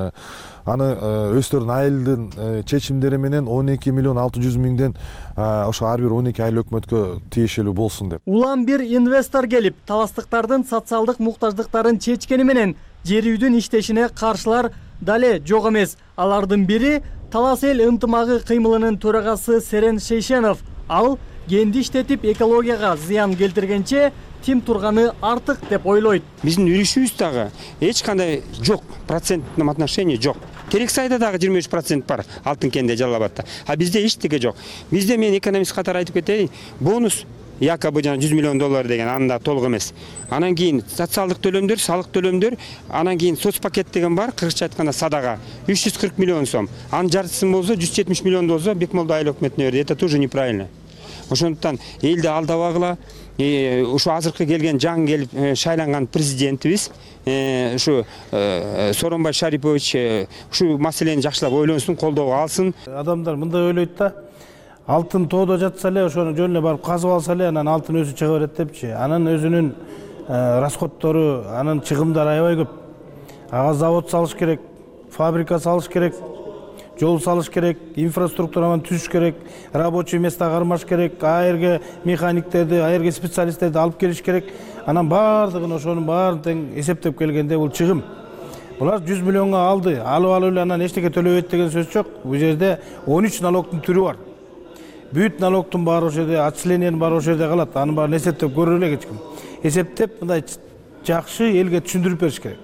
Аны өздөрүнүн айылдын чечимдери менен он эки миллион алты жүз миңден ошо ар бир он эки айыл өкмөткө тиешелүү болсун деп. Улам бир инвестор келип, таластыктардын социалдык муктаждыктарын чечкени менен жер үйдүн иштешине каршылар дале жок эмес. Алардын бири Талас эл ынтымагы кыймылынын төрагасы Серен Шейшенов. Ал кенди иштетип экологияга зыян келтиргенче тим турганы артык деп ойлойт. Биздин үлүшүбүз дагы эч кандай жок, проценттин отношении жок. Терексайда дагы жыйырма үч процент бар, Алтын кенде, Жалал абадта. А бизде эчтеке жок. Бизде мен экономист катары айтып кетейин, бонус якобы жана жүз миллион доллар деген анда толук эмес. Анан кийин социалдык төлөмдөр, салык төлөмдөр, анан кийин соцпакет деген бар, кыргызча айтканда садага үч жүз кырк миллион сом. Анын жартысын болсо жүз жетимиш миллион болсо Бекмолдо айыл өкмөтүнө берди. Это тоже неправильно. Ошондуктан элди алдабагыла, ушу азыркы келген жаңы келип шайланган президентибиз ушу Сооронбай Шарипович ушу маселени жакшылап ойлонсун, колдоого алсын. Адамдар мындай ойлойт да, алтын тоодо жатса эле ошону жөн эле барып казып алса эле анан алтын өзү чыга берет депчи. Анын өзүнүн расходтору, анын чыгымдары аябай көп. Ага завод салыш керек, фабрика салыш керек, жол салыш керек, инфраструктураны түзүш керек, рабочий места кармаш керек, аерге механиктерди, аерге специалисттерди алып келиш керек. Анан баардыгын ошонун баарын тең эсептеп келгенде бул чыгым. Булар жүз миллионго алды, алып алып эле анан эчтеке төлөбөйт деген сөз жок. Бул жерде он үч налогтун түрү бар. Бүт налогтун баары ошол жерде, отчислениянын баары ошол жерде калат. Анын баарын эсептеп көрө элек эч ким. Эсептеп мындай жакшы элге түшүндүрүп бериш керек.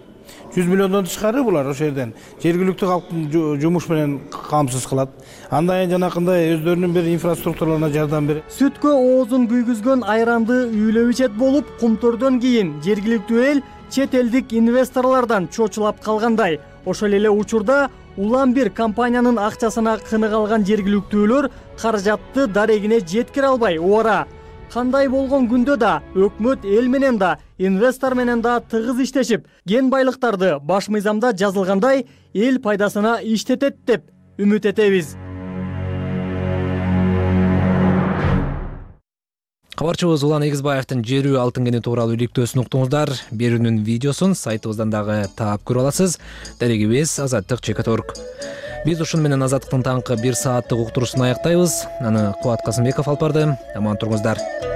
жүз миллиондон тышкары булар ошол жерден жергиликтүү калктын жумуш менен камсыз кылат. Андан жанакындай өздөрүнүн бир инфраструктураларына жардам берет. Сүткө оозун күйгүзгөн айранды үйлөп ичет болуп, кумтөрдөн кийин жергиликтүү эл чет элдик инвесторлордон чочулап калгандай. Ошол эле учурда улам бир компаниянын акчасына кынык алган жергиликтүүлөр каражатты дарегине жеткире албай убара. Кандай болгон күндө да өкмөт эл менен да, инвестор менен да тыгыз иштешип, кен байлыктарды баш мыйзамда жазылгандай эл пайдасына иштетет деп үмүт этебиз. Кабарчыбыз Улан Эгизбаевдин жерүү алтын кени тууралуу иликтөөсүн уктуңуздар. Берүүнүн видеосун сайтыбыздан дагы таап көрө аласыз. Дарегибиз Азаттык чекит точка орг. Биз ушун менен Азаттыктын таңкы бир сааттык уктуруусун аяктайбыз. Аны Кубат Касымбеков алып барды. Аман туруңуздар.